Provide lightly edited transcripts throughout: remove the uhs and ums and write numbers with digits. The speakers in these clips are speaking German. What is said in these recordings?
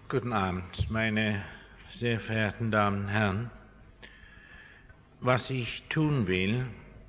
Guten Abend, meine sehr verehrten Damen und Herren. Was ich tun will,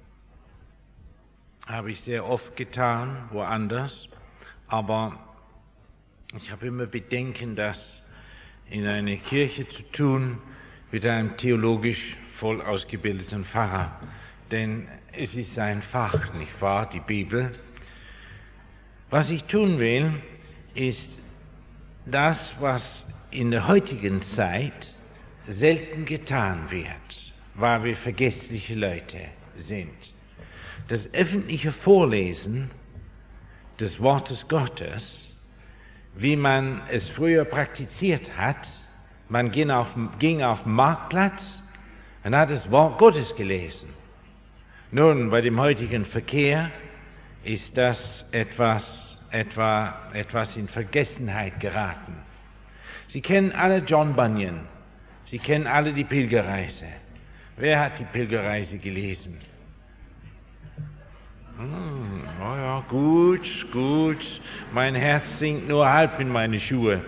habe ich sehr oft getan, woanders, aber ich habe immer Bedenken, das in eine Kirche zu tun mit einem theologisch voll ausgebildeten Pfarrer, denn es ist sein Fach, nicht wahr, die Bibel. Was ich tun will, ist das, was in der heutigen Zeit selten getan wird, weil wir vergessliche Leute sind. Das öffentliche Vorlesen des Wortes Gottes, wie man es früher praktiziert hat. Man ging auf den Marktplatz und hat das Wort Gottes gelesen. Nun, bei dem heutigen Verkehr ist das etwas in Vergessenheit geraten. Sie kennen alle John Bunyan, Sie kennen alle die Pilgerreise. Wer hat die Pilgerreise gelesen? Oh ja, gut, mein Herz sinkt nur halb in meine Schuhe.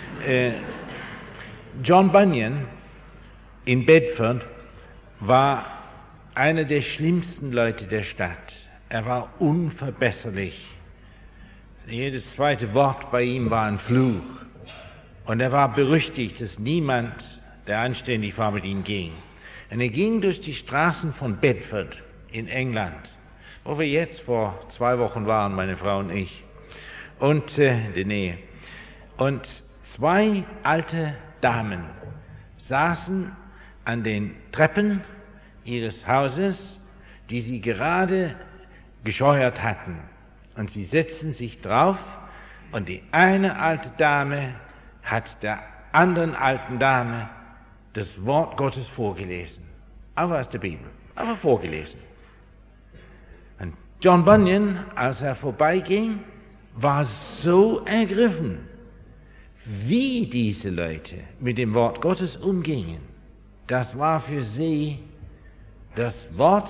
John Bunyan in Bedford war einer der schlimmsten Leute der Stadt. Er war unverbesserlich. Jedes zweite Wort bei ihm war ein Fluch. Und er war berüchtigt, dass niemand, der anständig war, mit ihm ging. Und er ging durch die Straßen von Bedford in England, wo wir jetzt vor 2 Wochen waren, meine Frau und ich, und die Nähe. Und 2 alte Damen saßen an den Treppen ihres Hauses, die sie gerade gescheuert hatten. Und sie setzten sich drauf und die eine alte Dame hat der anderen alten Dame das Wort Gottes vorgelesen. Aber aus der Bibel, aber vorgelesen. Und John Bunyan, als er vorbeiging, war so ergriffen, wie diese Leute mit dem Wort Gottes umgingen. Das war für sie das Wort,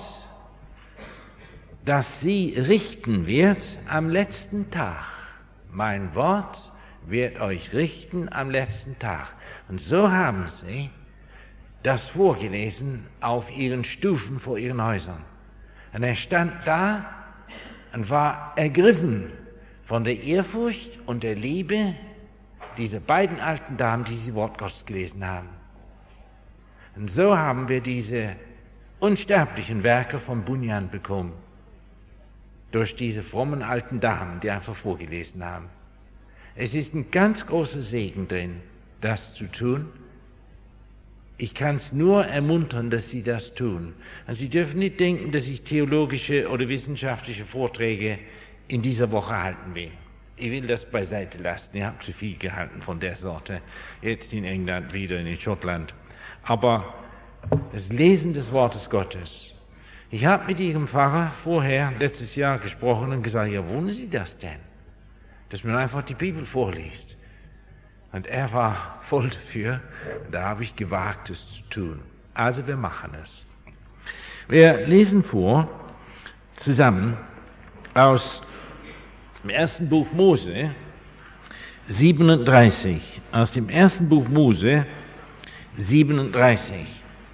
das sie richten wird am letzten Tag. Mein Wort wird euch richten am letzten Tag. Und so haben sie das vorgelesen auf ihren Stufen vor ihren Häusern. Und er stand da und war ergriffen von der Ehrfurcht und der Liebe dieser beiden alten Damen, die dieses Wort Gottes gelesen haben. Und so haben wir diese unsterblichen Werke von Bunyan bekommen. Durch diese frommen alten Damen, die einfach vorgelesen haben. Es ist ein ganz großer Segen drin, das zu tun. Ich kann es nur ermuntern, dass Sie das tun. Und Sie dürfen nicht denken, dass ich theologische oder wissenschaftliche Vorträge in dieser Woche halten will. Ich will das beiseite lassen. Ich habe zu viel gehalten von der Sorte. Jetzt in England, wieder in Schottland. Aber das Lesen des Wortes Gottes. Ich habe mit Ihrem Pfarrer vorher, letztes Jahr, gesprochen und gesagt, ja, wollen Sie das denn? Dass man einfach die Bibel vorliest. Und er war voll dafür. Da habe ich gewagt, es zu tun. Also wir machen es. Wir lesen vor, zusammen, aus dem ersten Buch Mose, 37. Aus dem ersten Buch Mose, 37.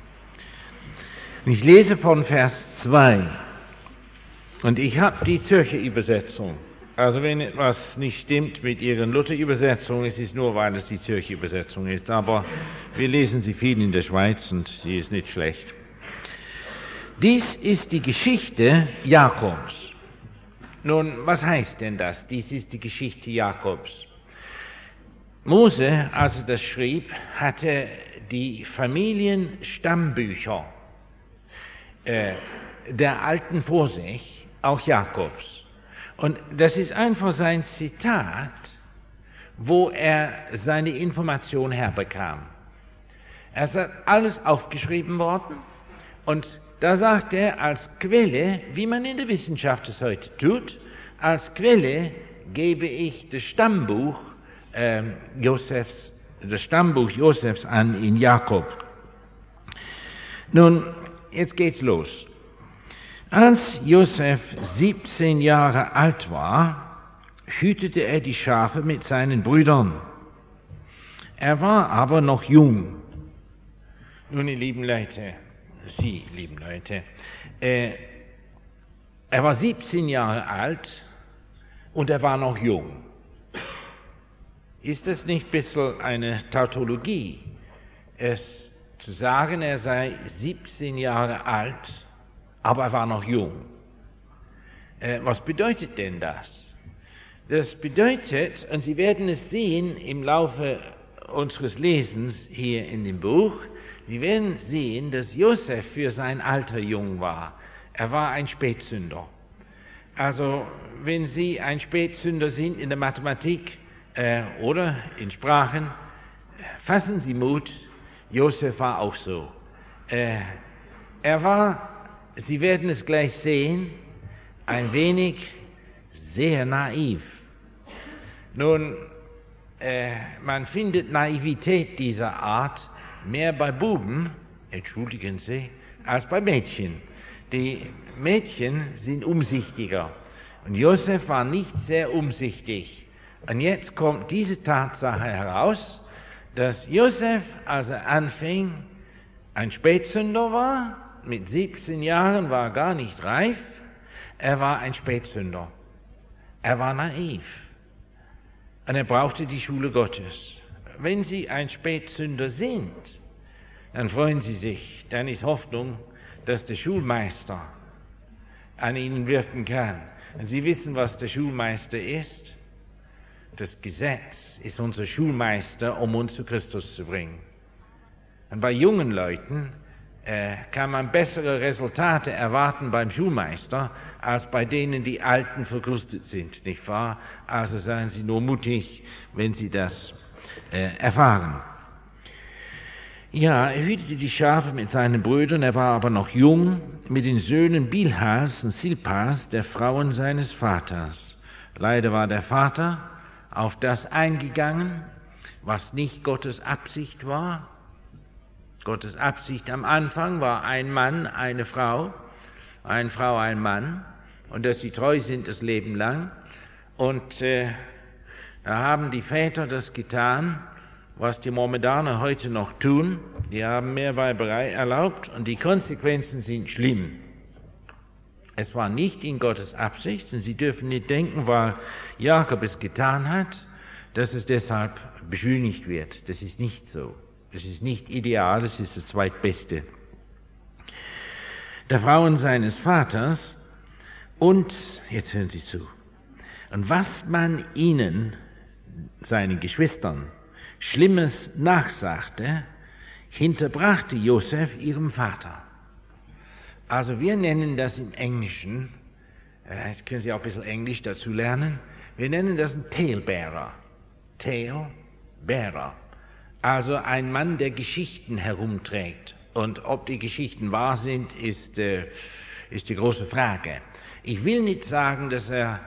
Ich lese von Vers 2 und ich habe die Zürcher Übersetzung. Also wenn etwas nicht stimmt mit Ihren Luther-Übersetzungen, es ist nur, weil es die Zürcher Übersetzung ist. Aber wir lesen sie viel in der Schweiz und sie ist nicht schlecht. Dies ist die Geschichte Jakobs. Nun, was heißt denn das? Dies ist die Geschichte Jakobs. Mose, als er das schrieb, hatte die Familienstammbücher der Alten vor sich, auch Jakobs. Und das ist einfach sein Zitat, wo er seine Information herbekam. Er hat alles aufgeschrieben worden und da sagt er als Quelle, wie man in der Wissenschaft es heute tut, als Quelle gebe ich das Stammbuch Josefs an in Jakob. Nun, jetzt geht's los. Als Josef 17 Jahre alt war, hütete er die Schafe mit seinen Brüdern. Er war aber noch jung. Nun, ihr lieben Leute, Sie, lieben Leute, er war 17 Jahre alt und er war noch jung. Ist das nicht ein bisschen eine Tautologie, es zu sagen, er sei 17 Jahre alt, aber er war noch jung? Was bedeutet denn das? Das bedeutet, und Sie werden es sehen im Laufe unseres Lesens hier in dem Buch, Sie werden sehen, dass Josef für sein Alter jung war. Er war ein Spätsünder. Also wenn Sie ein Spätsünder sind in der Mathematik oder in Sprachen, fassen Sie Mut, Josef war auch so. Er war, Sie werden es gleich sehen, ein wenig sehr naiv. Nun, man findet Naivität dieser Art mehr bei Buben, entschuldigen Sie, als bei Mädchen. Die Mädchen sind umsichtiger und Josef war nicht sehr umsichtig. Und jetzt kommt diese Tatsache heraus, dass Josef, als er anfing, ein Spätsünder war, mit 17 Jahren war er gar nicht reif, er war ein Spätsünder. Er war naiv und er brauchte die Schule Gottes. Wenn Sie ein Spätsünder sind, dann freuen Sie sich, dann ist Hoffnung, dass der Schulmeister an Ihnen wirken kann. Und Sie wissen, was der Schulmeister ist? Das Gesetz ist unser Schulmeister, um uns zu Christus zu bringen. Und bei jungen Leuten kann man bessere Resultate erwarten beim Schulmeister, als bei denen, die Alten verkrustet sind, nicht wahr? Also seien Sie nur mutig, wenn Sie das erfahren. Ja, er hütete die Schafe mit seinen Brüdern, er war aber noch jung, mit den Söhnen Bilhas und Silpas, der Frauen seines Vaters. Leider war der Vater auf das eingegangen, was nicht Gottes Absicht war. Gottes Absicht am Anfang war ein Mann, eine Frau, ein Mann, und dass sie treu sind das Leben lang. Und da haben die Väter das getan, was die Mohammedaner heute noch tun. Die haben Mehrweiberei erlaubt und die Konsequenzen sind schlimm. Es war nicht in Gottes Absicht und Sie dürfen nicht denken, weil Jakob es getan hat, dass es deshalb beschönigt wird. Das ist nicht so. Das ist nicht ideal, es ist das Zweitbeste. Der Frauen seines Vaters und, jetzt hören Sie zu, und was man ihnen, seinen Geschwistern, Schlimmes nachsagte, hinterbrachte Josef ihrem Vater. Also wir nennen das im Englischen, jetzt können Sie auch ein bisschen Englisch dazu lernen, wir nennen das ein Talebearer. Talebearer. Also ein Mann, der Geschichten herumträgt. Und ob die Geschichten wahr sind, ist die große Frage. Ich will nicht sagen, dass er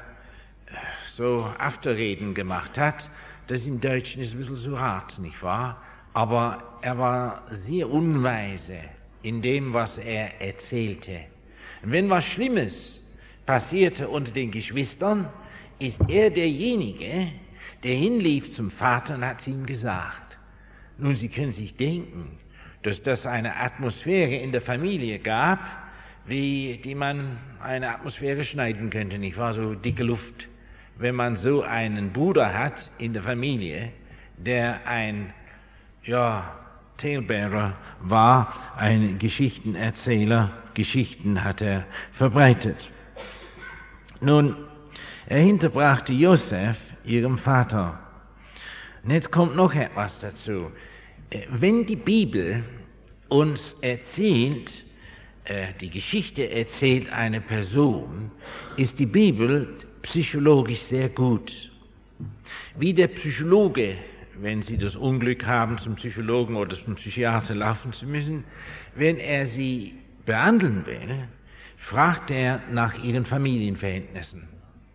so Afterreden gemacht hat. Das im Deutschen ist ein bisschen zu hart, nicht wahr? Aber er war sehr unweise in dem, was er erzählte. Und wenn was Schlimmes passierte unter den Geschwistern, ist er derjenige, der hinlief zum Vater und hat es ihm gesagt. Nun, Sie können sich denken, dass das eine Atmosphäre in der Familie gab, die man eine Atmosphäre schneiden könnte, nicht wahr? So dicke Luft. Wenn man so einen Bruder hat in der Familie, der ein, Talebearer war, ein Geschichtenerzähler, Geschichten hat er verbreitet. Nun, er hinterbrachte Josef ihrem Vater. Und jetzt kommt noch etwas dazu. Wenn die Bibel uns erzählt, die Geschichte erzählt eine Person, ist die Bibel psychologisch sehr gut. Wie der Psychologe, wenn Sie das Unglück haben, zum Psychologen oder zum Psychiater laufen zu müssen, wenn er Sie behandeln will, fragt er nach ihren Familienverhältnissen.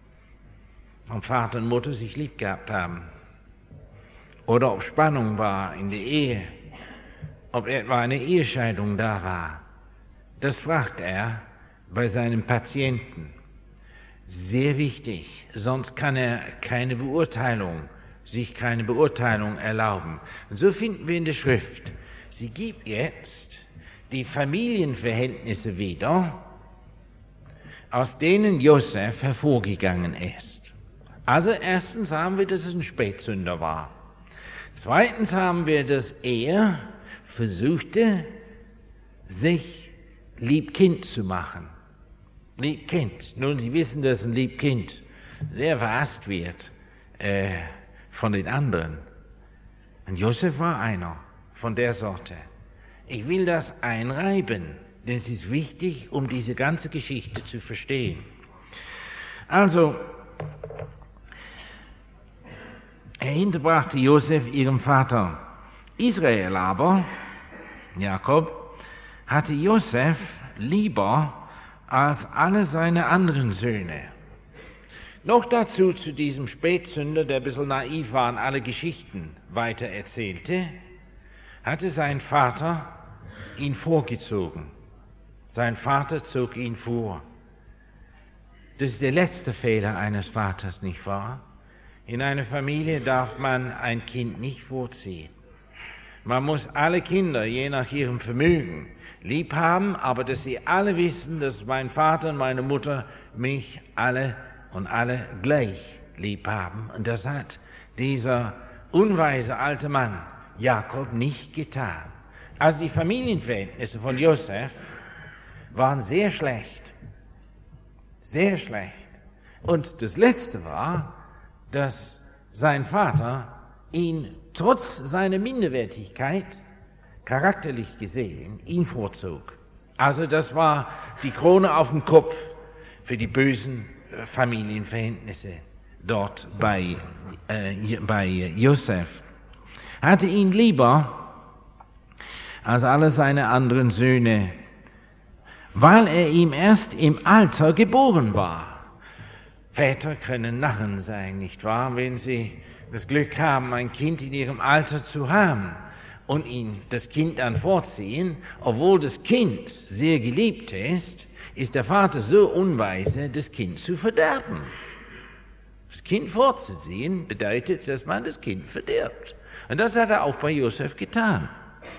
Ob Vater und Mutter sich lieb gehabt haben. Oder ob Spannung war in der Ehe. Ob etwa eine Ehescheidung da war. Das fragt er bei seinem Patienten. Sehr wichtig, sonst kann er keine Beurteilung sich keine Beurteilung erlauben. Und so finden wir in der Schrift, sie gibt jetzt die Familienverhältnisse wieder, aus denen Josef hervorgegangen ist. Also erstens haben wir, dass es ein Spätsünder war. Zweitens haben wir, dass er versuchte, sich Liebkind zu machen. Liebkind. Nun, Sie wissen, dass ein Liebkind sehr verhasst wird von den anderen. Und Josef war einer von der Sorte. Ich will das einreiben, denn es ist wichtig, um diese ganze Geschichte zu verstehen. Also, er hinterbrachte Josef ihrem Vater. Israel aber, Jakob, hatte Josef lieber als alle seine anderen Söhne. Noch dazu zu diesem Spätsünder, der ein bisschen naiv war und alle Geschichten weiter erzählte, hatte sein Vater ihn vorgezogen. Sein Vater zog ihn vor. Das ist der letzte Fehler eines Vaters, nicht wahr? In einer Familie darf man ein Kind nicht vorziehen. Man muss alle Kinder, je nach ihrem Vermögen, lieb haben, aber dass sie alle wissen, dass mein Vater und meine Mutter mich alle gleich lieb haben. Und das hat dieser unweise alte Mann Jakob nicht getan. Also die Familienverhältnisse von Josef waren sehr schlecht. Sehr schlecht. Und das Letzte war, dass sein Vater ihn trotz seiner Minderwertigkeit, charakterlich gesehen, ihn vorzog. Also das war die Krone auf dem Kopf für die bösen Familienverhältnisse dort bei Josef. Er hatte ihn lieber als alle seine anderen Söhne, weil er ihm erst im Alter geboren war. Väter können Narren sein, nicht wahr, wenn sie das Glück haben, ein Kind in ihrem Alter zu haben und ihn das Kind dann vorziehen, obwohl das Kind sehr geliebt ist der Vater so unweise, das Kind zu verderben. Das Kind vorzuziehen bedeutet, dass man das Kind verdirbt. Und das hat er auch bei Josef getan.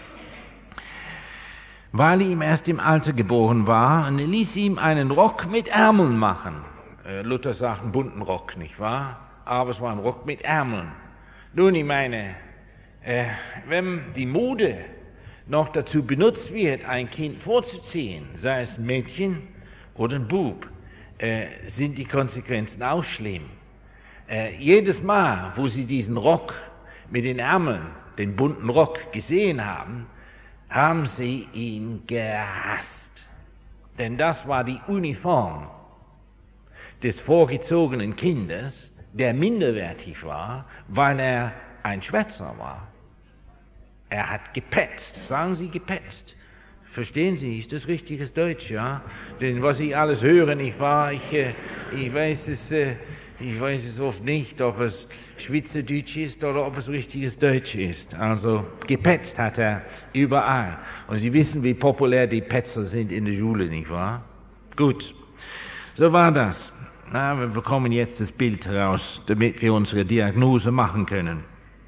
Weil er ihm erst im Alter geboren war, und er ließ ihm einen Rock mit Ärmeln machen. Luther sagt einen bunten Rock, nicht wahr? Aber es war ein Rock mit Ärmeln. Nun, ich meine, wenn die Mode noch dazu benutzt wird, ein Kind vorzuziehen, sei es ein Mädchen oder ein Bub, sind die Konsequenzen auch schlimm. Jedes Mal, wo sie diesen Rock mit den Ärmeln, den bunten Rock gesehen haben, haben sie ihn gehasst. Denn das war die Uniform des vorgezogenen Kindes, der minderwertig war, weil er ein Schwätzer war. Er hat gepetzt. Sagen Sie gepetzt. Verstehen Sie, ist das richtiges Deutsch, ja? Denn was ich alles höre, nicht wahr, ich weiß es oft nicht, ob es Schweizerdeutsch ist oder ob es richtiges Deutsch ist. Also gepetzt hat er überall. Und Sie wissen, wie populär die Petzer sind in der Schule, nicht wahr? Gut, so war das. Na, wir bekommen jetzt das Bild heraus, damit wir unsere Diagnose machen können.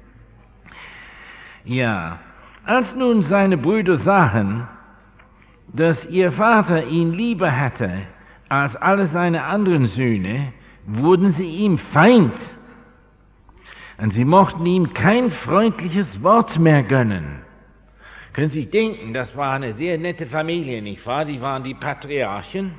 Ja, als nun seine Brüder sahen, dass ihr Vater ihn lieber hatte als alle seine anderen Söhne, wurden sie ihm Feind. Und sie mochten ihm kein freundliches Wort mehr gönnen. Können Sie sich denken, das war eine sehr nette Familie, nicht wahr? Die waren die Patriarchen.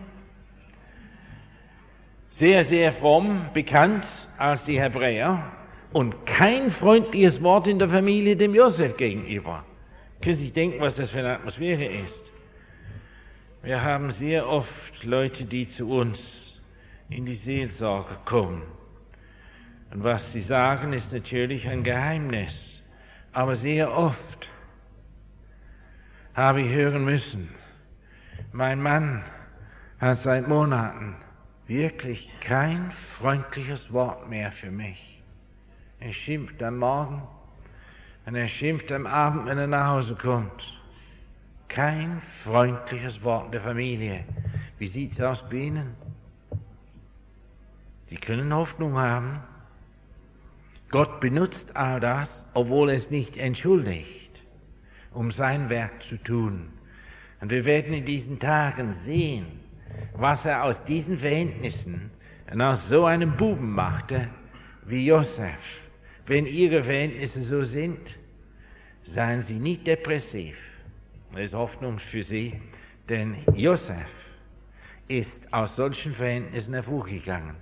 Sehr, sehr fromm, bekannt als die Hebräer. Und kein freundliches Wort in der Familie dem Josef gegenüber. Können Sie sich denken, was das für eine Atmosphäre ist? Wir haben sehr oft Leute, die zu uns in die Seelsorge kommen. Und was sie sagen, ist natürlich ein Geheimnis. Aber sehr oft habe ich hören müssen, mein Mann hat seit Monaten wirklich kein freundliches Wort mehr für mich. Er schimpft am Morgen und er schimpft am Abend, wenn er nach Hause kommt. Kein freundliches Wort der Familie. Wie sieht's aus bei Ihnen? Sie können Hoffnung haben. Gott benutzt all das, obwohl es nicht entschuldigt, um sein Werk zu tun. Und wir werden in diesen Tagen sehen, was er aus diesen Verhältnissen und aus so einem Buben machte wie Josef. Wenn Ihre Verhältnisse so sind, seien Sie nicht depressiv. Das ist Hoffnung für Sie, denn Josef ist aus solchen Verhältnissen hervorgegangen.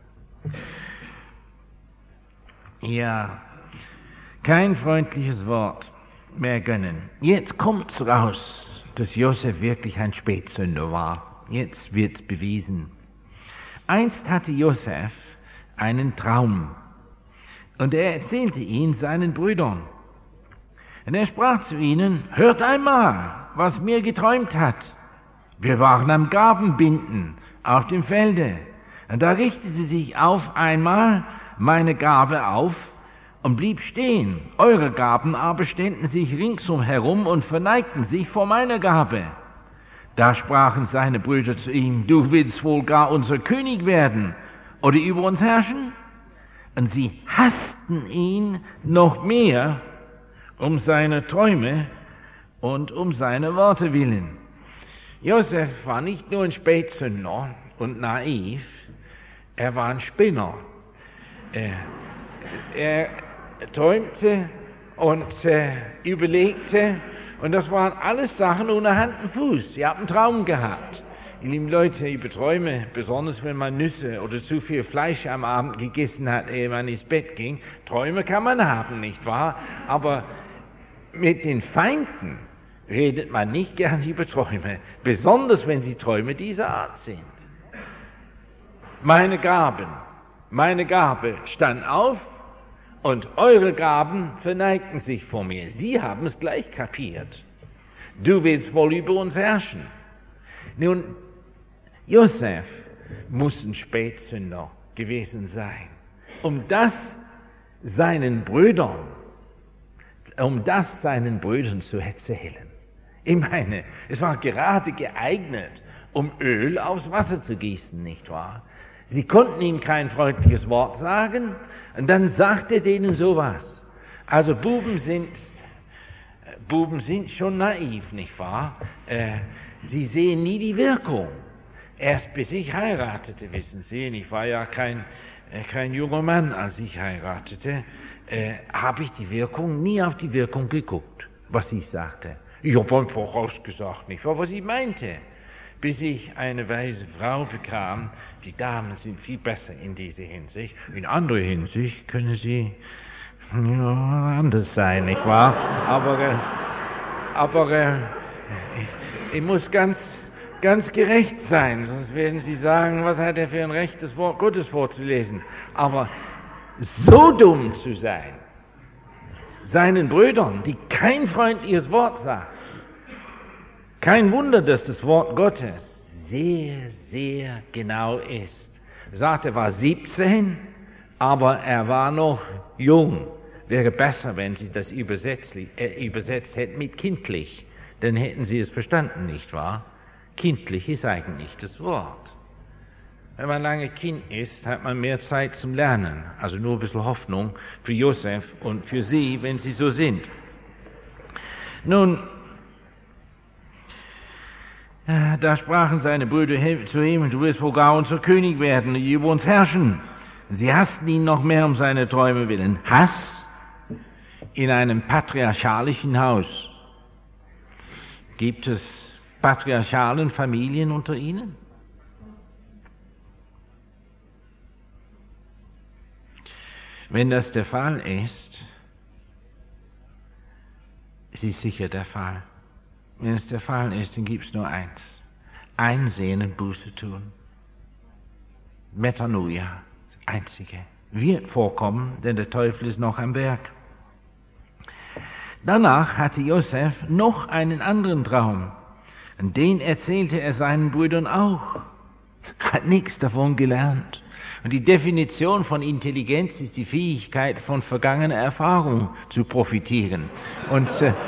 Ja, kein freundliches Wort mehr gönnen. Jetzt kommt's raus, dass Josef wirklich ein Spätsünder war. Jetzt wird's bewiesen. Einst hatte Josef einen Traum und er erzählte ihn seinen Brüdern. Und er sprach zu ihnen: Hört einmal, was mir geträumt hat. Wir waren am Gabenbinden auf dem Felde. Und da richtete sich auf einmal meine Gabe auf und blieb stehen. Eure Gaben aber ständen sich ringsum herum und verneigten sich vor meiner Gabe. Da sprachen seine Brüder zu ihm: Du willst wohl gar unser König werden oder über uns herrschen? Und sie hassten ihn noch mehr um seine Träume und um seine Worte willen. Josef war nicht nur ein Spätsünder und naiv, er war ein Spinner. Er träumte und überlegte, und das waren alles Sachen ohne Hand und Fuß. Sie haben einen Traum gehabt. Ihr lieben Leute, über Träume, besonders wenn man Nüsse oder zu viel Fleisch am Abend gegessen hat, ehe man ins Bett ging, Träume kann man haben, nicht wahr? Aber mit den Feinden redet man nicht gern über Träume, besonders wenn sie Träume dieser Art sind. Meine Gabe stand auf und eure Gaben verneigten sich vor mir. Sie haben es gleich kapiert. Du willst wohl über uns herrschen. Nun, Josef muss ein Spätsünder gewesen sein, um das seinen Brüdern zu erzählen. Ich meine, es war gerade geeignet, um Öl aufs Wasser zu gießen, nicht wahr? Sie konnten ihm kein freundliches Wort sagen, und dann sagt er denen sowas. Also Buben sind schon naiv, nicht wahr? Sie sehen nie die Wirkung. Erst bis ich heiratete, wissen Sie, ich war ja kein junger Mann, als ich heiratete, habe ich nie auf die Wirkung geguckt, was ich sagte. Ich habe einfach rausgesagt, nicht wahr, was ich meinte. Bis ich eine weise Frau bekam. Die Damen sind viel besser in dieser Hinsicht. In anderer Hinsicht können sie anders sein, nicht wahr? Aber ich muss ganz gerecht sein, sonst werden Sie sagen, was hat er für ein Recht, das Wort Gottes vorzulesen. Aber so dumm zu sein, seinen Brüdern, die kein freundliches Wort sagten, kein Wunder, dass das Wort Gottes sehr, sehr genau ist. Er sagt, er war 17, aber er war noch jung. Wäre besser, wenn Sie das übersetzt hätten mit kindlich, dann hätten Sie es verstanden, nicht wahr? Kindlich ist eigentlich das Wort. Wenn man lange Kind ist, hat man mehr Zeit zum Lernen. Also nur ein bisschen Hoffnung für Josef und für Sie, wenn Sie so sind. Nun, da sprachen seine Brüder zu ihm: Du wirst wohl gar unser König werden und über uns herrschen. Sie hassten ihn noch mehr um seine Träume willen. Hass in einem patriarchalischen Haus. Gibt es patriarchalen Familien unter Ihnen? Wenn das der Fall ist, es ist sicher der Fall. Wenn es der Fall ist, dann gibt es nur eins: Einsehen und Buße tun. Metanoia, das Einzige. Wird vorkommen, denn der Teufel ist noch am Werk. Danach hatte Josef noch einen anderen Traum. Und den erzählte er seinen Brüdern auch. Hat nichts davon gelernt. Und die Definition von Intelligenz ist die Fähigkeit, von vergangener Erfahrung zu profitieren. Und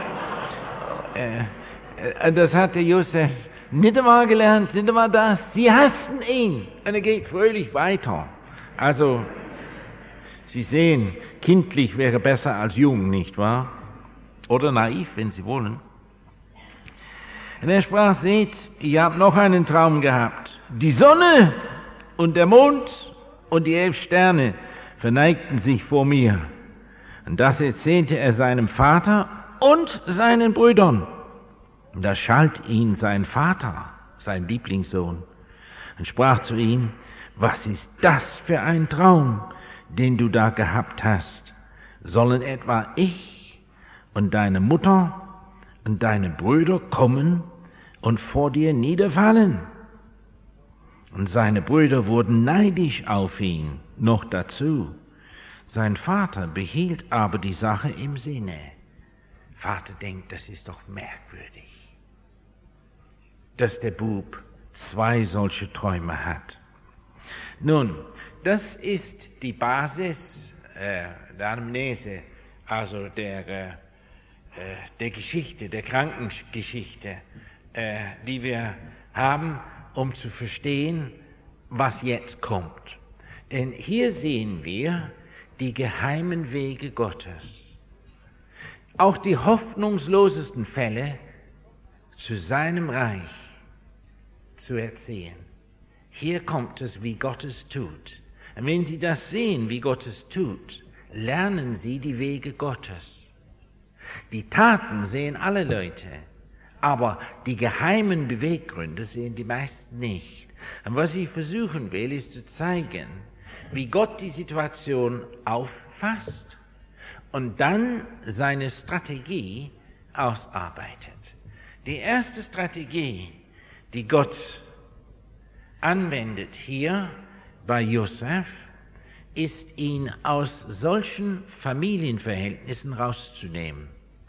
das hatte Josef nicht einmal gelernt, nicht einmal das. Sie hassten ihn. Und er geht fröhlich weiter. Also, Sie sehen, kindlich wäre besser als jung, nicht wahr? Oder naiv, wenn Sie wollen. Und er sprach, seht, ihr habt noch einen Traum gehabt. Die Sonne und der Mond und die 11 Sterne verneigten sich vor mir. Und das erzählte er seinem Vater und seinen Brüdern. Und da schalt ihn sein Vater, sein Lieblingssohn, und sprach zu ihm, was ist das für ein Traum, den du da gehabt hast? Sollen etwa ich und deine Mutter und deine Brüder kommen und vor dir niederfallen? Und seine Brüder wurden neidisch auf ihn, noch dazu. Sein Vater behielt aber die Sache im Sinne. Vater denkt, das ist doch merkwürdig, dass der Bub 2 solche Träume hat. Nun, das ist die Basis der Anamnese, also der Geschichte, der Krankengeschichte, die wir haben, um zu verstehen, was jetzt kommt. Denn hier sehen wir die geheimen Wege Gottes. Auch die hoffnungslosesten Fälle zu seinem Reich zu erziehen. Hier kommt es, wie Gott es tut. Und wenn Sie das sehen, wie Gott es tut, lernen Sie die Wege Gottes. Die Taten sehen alle Leute, aber die geheimen Beweggründe sehen die meisten nicht. Und was ich versuchen will, ist zu zeigen, wie Gott die Situation auffasst und dann seine Strategie ausarbeitet. Die erste Strategie, die Gott anwendet hier bei Josef, ist, ihn aus solchen Familienverhältnissen rauszunehmen.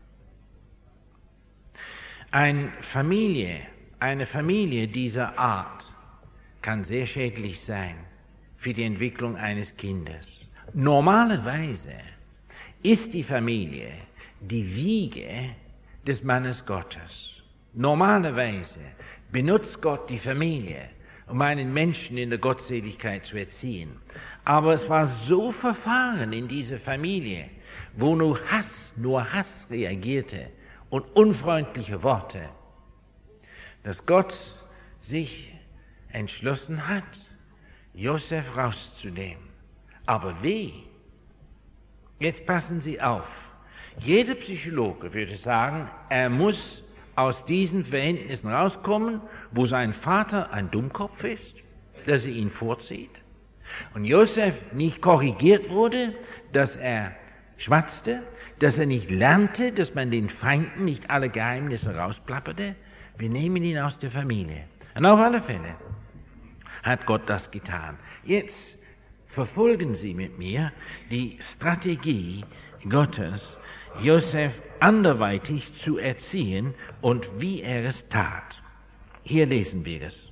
Eine Familie dieser Art kann sehr schädlich sein für die Entwicklung eines Kindes. Normalerweise ist die Familie die Wiege des Mannes Gottes. Normalerweise benutzt Gott die Familie, um einen Menschen in der Gottseligkeit zu erziehen. Aber es war so verfahren in dieser Familie, wo nur Hass reagierte und unfreundliche Worte, dass Gott sich entschlossen hat, Josef rauszunehmen. Aber wie? Jetzt passen Sie auf. Jeder Psychologe würde sagen, er muss aus diesen Verhältnissen rauskommen, wo sein Vater ein Dummkopf ist, dass er ihn vorzieht, und Josef nicht korrigiert wurde, dass er schwatzte, dass er nicht lernte, dass man den Feinden nicht alle Geheimnisse rausplapperte. Wir nehmen ihn aus der Familie. Und auf alle Fälle hat Gott das getan. Jetzt verfolgen Sie mit mir die Strategie Gottes, Josef anderweitig zu erziehen und wie er es tat. Hier lesen wir es.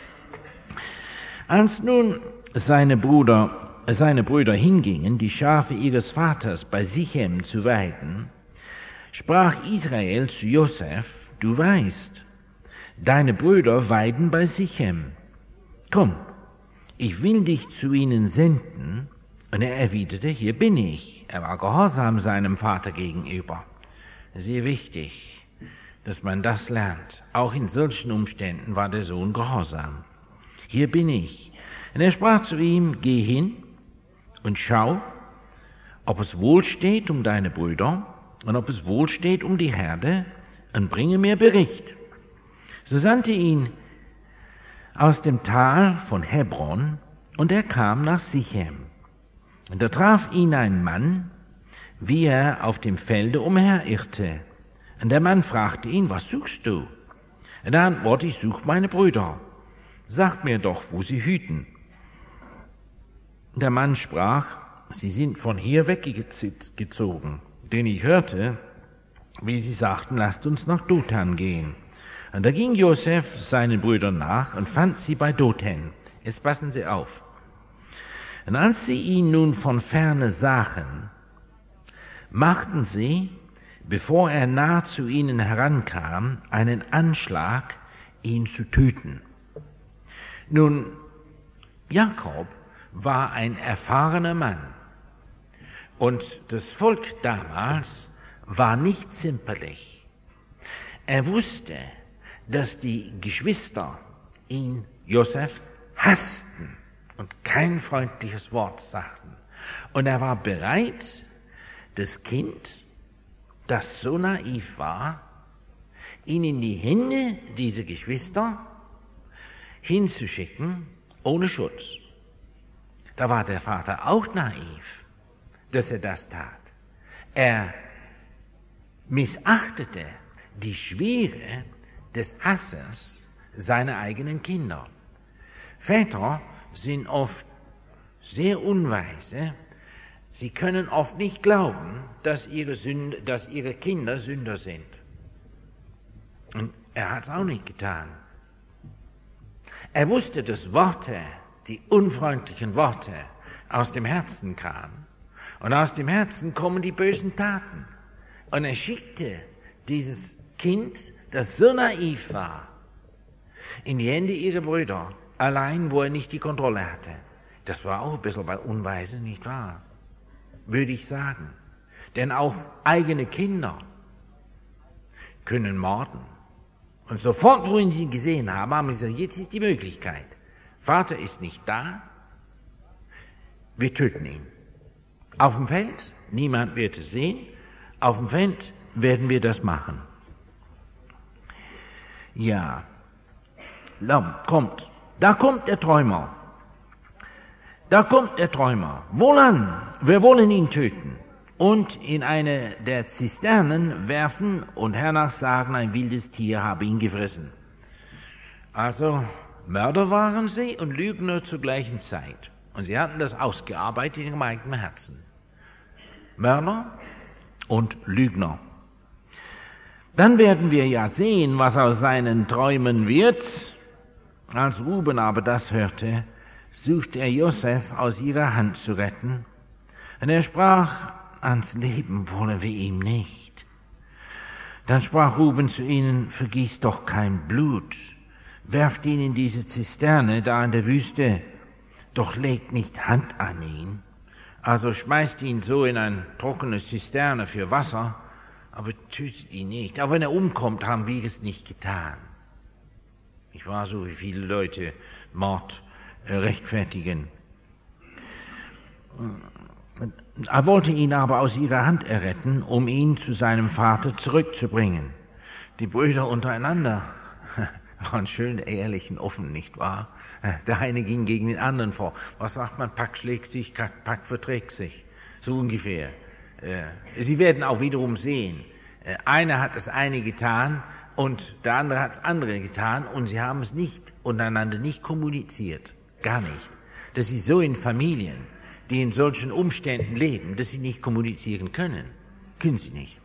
Als nun seine Brüder hingingen, die Schafe ihres Vaters bei Sichem zu weiden, sprach Israel zu Josef, du weißt, deine Brüder weiden bei Sichem. Komm, ich will dich zu ihnen senden. Und er erwiderte, hier bin ich. Er war gehorsam seinem Vater gegenüber. Sehr wichtig, dass man das lernt. Auch in solchen Umständen war der Sohn gehorsam. Hier bin ich. Und er sprach zu ihm, geh hin und schau, ob es wohl steht um deine Brüder und ob es wohl steht um die Herde, und bringe mir Bericht. So sandte ihn aus dem Tal von Hebron, und er kam nach Sichem. Und da traf ihn ein Mann, wie er auf dem Felde umherirrte. Und der Mann fragte ihn, was suchst du? Und er antwortete, ich suche meine Brüder. Sagt mir doch, wo sie hüten. Der Mann sprach, sie sind von hier weggezogen, denn ich hörte, wie sie sagten, lasst uns nach Dothan gehen. Und da ging Josef seinen Brüdern nach und fand sie bei Dothan. Jetzt passen Sie auf. Und als sie ihn nun von ferne sahen, machten sie, bevor er nah zu ihnen herankam, einen Anschlag, ihn zu töten. Nun, Jakob war ein erfahrener Mann. Und das Volk damals war nicht zimperlich. Er wusste, dass die Geschwister ihn, Josef, hassten und kein freundliches Wort sagten. Und er war bereit, das Kind, das so naiv war, ihn in die Hände dieser Geschwister hinzuschicken, ohne Schutz. Da war der Vater auch naiv, dass er das tat. Er missachtete die Schwere des Hasses seiner eigenen Kinder. Väter sind oft sehr unweise. Sie können oft nicht glauben, dass ihre Kinder Sünder sind. Und er hat es auch nicht getan. Er wusste, dass Worte, die unfreundlichen Worte, aus dem Herzen kamen. Und aus dem Herzen kommen die bösen Taten. Und er schickte dieses Kind, das so naiv war, in die Hände ihrer Brüder, allein, wo er nicht die Kontrolle hatte. Das war auch ein bisschen unweise, nicht wahr? Würde ich sagen. Denn auch eigene Kinder können morden. Und sofort, wo sie ihn gesehen haben, haben sie gesagt, jetzt ist die Möglichkeit. Vater ist nicht da, wir töten ihn. Auf dem Feld, niemand wird es sehen, auf dem Feld werden wir das machen. Ja, da kommt der Träumer. Wohlan, wir wollen ihn töten und in eine der Zisternen werfen und hernach sagen, ein wildes Tier habe ihn gefressen. Also Mörder waren sie und Lügner zur gleichen Zeit. Und sie hatten das ausgearbeitet in ihrem eigenen Herzen. Mörder und Lügner. Dann werden wir ja sehen, was aus seinen Träumen wird. Als Ruben aber das hörte, suchte er Josef aus ihrer Hand zu retten. Und er sprach, ans Leben wollen wir ihm nicht. Dann sprach Ruben zu ihnen, vergießt doch kein Blut, werft ihn in diese Zisterne da in der Wüste, doch legt nicht Hand an ihn. Also schmeißt ihn so in eine trockene Zisterne für Wasser, aber tötet ihn nicht. Auch wenn er umkommt, haben wir es nicht getan. Ich war so, wie viele Leute Mord rechtfertigen. Er wollte ihn aber aus ihrer Hand erretten, um ihn zu seinem Vater zurückzubringen. Die Brüder untereinander waren schön ehrlich und offen, nicht wahr? Der eine ging gegen den anderen vor. Was sagt man? Pack schlägt sich, Pack verträgt sich. So ungefähr. Sie werden auch wiederum sehen, einer hat das eine getan und der andere hat das andere getan und sie haben es nicht untereinander nicht kommuniziert. Gar nicht. Das ist so in Familien, die in solchen Umständen leben, dass sie nicht kommunizieren können. Können sie nicht.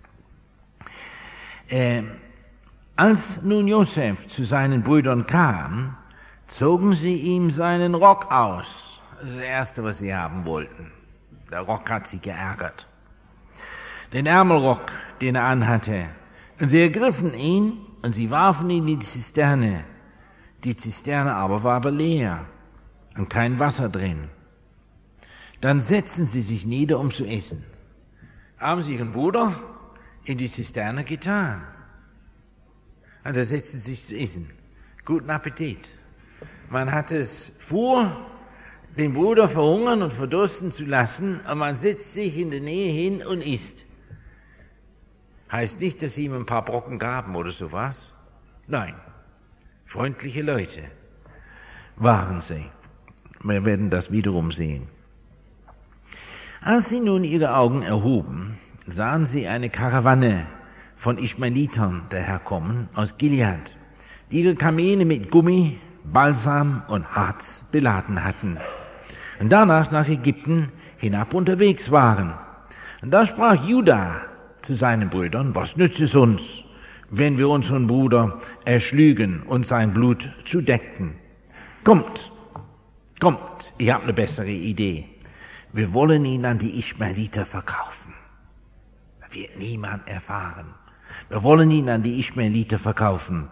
Als nun Josef zu seinen Brüdern kam, zogen sie ihm seinen Rock aus. Das ist das Erste, was sie haben wollten. Der Rock hat sie geärgert. Den Ärmelrock, den er anhatte. Und sie ergriffen ihn und sie warfen ihn in die Zisterne. Die Zisterne aber war leer und kein Wasser drin. Dann setzten sie sich nieder, um zu essen. Haben sie ihren Bruder in die Zisterne getan. Und da setzten sie sich zu essen. Guten Appetit. Man hat es vor, den Bruder verhungern und verdursten zu lassen, und man setzt sich in der Nähe hin und isst. Heißt nicht, dass sie ihm ein paar Brocken gaben oder sowas. Nein, freundliche Leute waren sie. Wir werden das wiederum sehen. Als sie nun ihre Augen erhoben, sahen sie eine Karawanne von Ischmaelitern daherkommen aus Gilead, die ihre Kamele mit Gummi, Balsam und Harz beladen hatten und danach nach Ägypten hinab unterwegs waren. Und da sprach Juda zu seinen Brüdern, was nützt es uns, wenn wir unseren Bruder erschlügen und sein Blut zudeckten? Kommt, ich habe eine bessere Idee. Wir wollen ihn an die Ischmaeliter verkaufen. Das wird niemand erfahren. Wir wollen ihn an die Ischmaeliter verkaufen.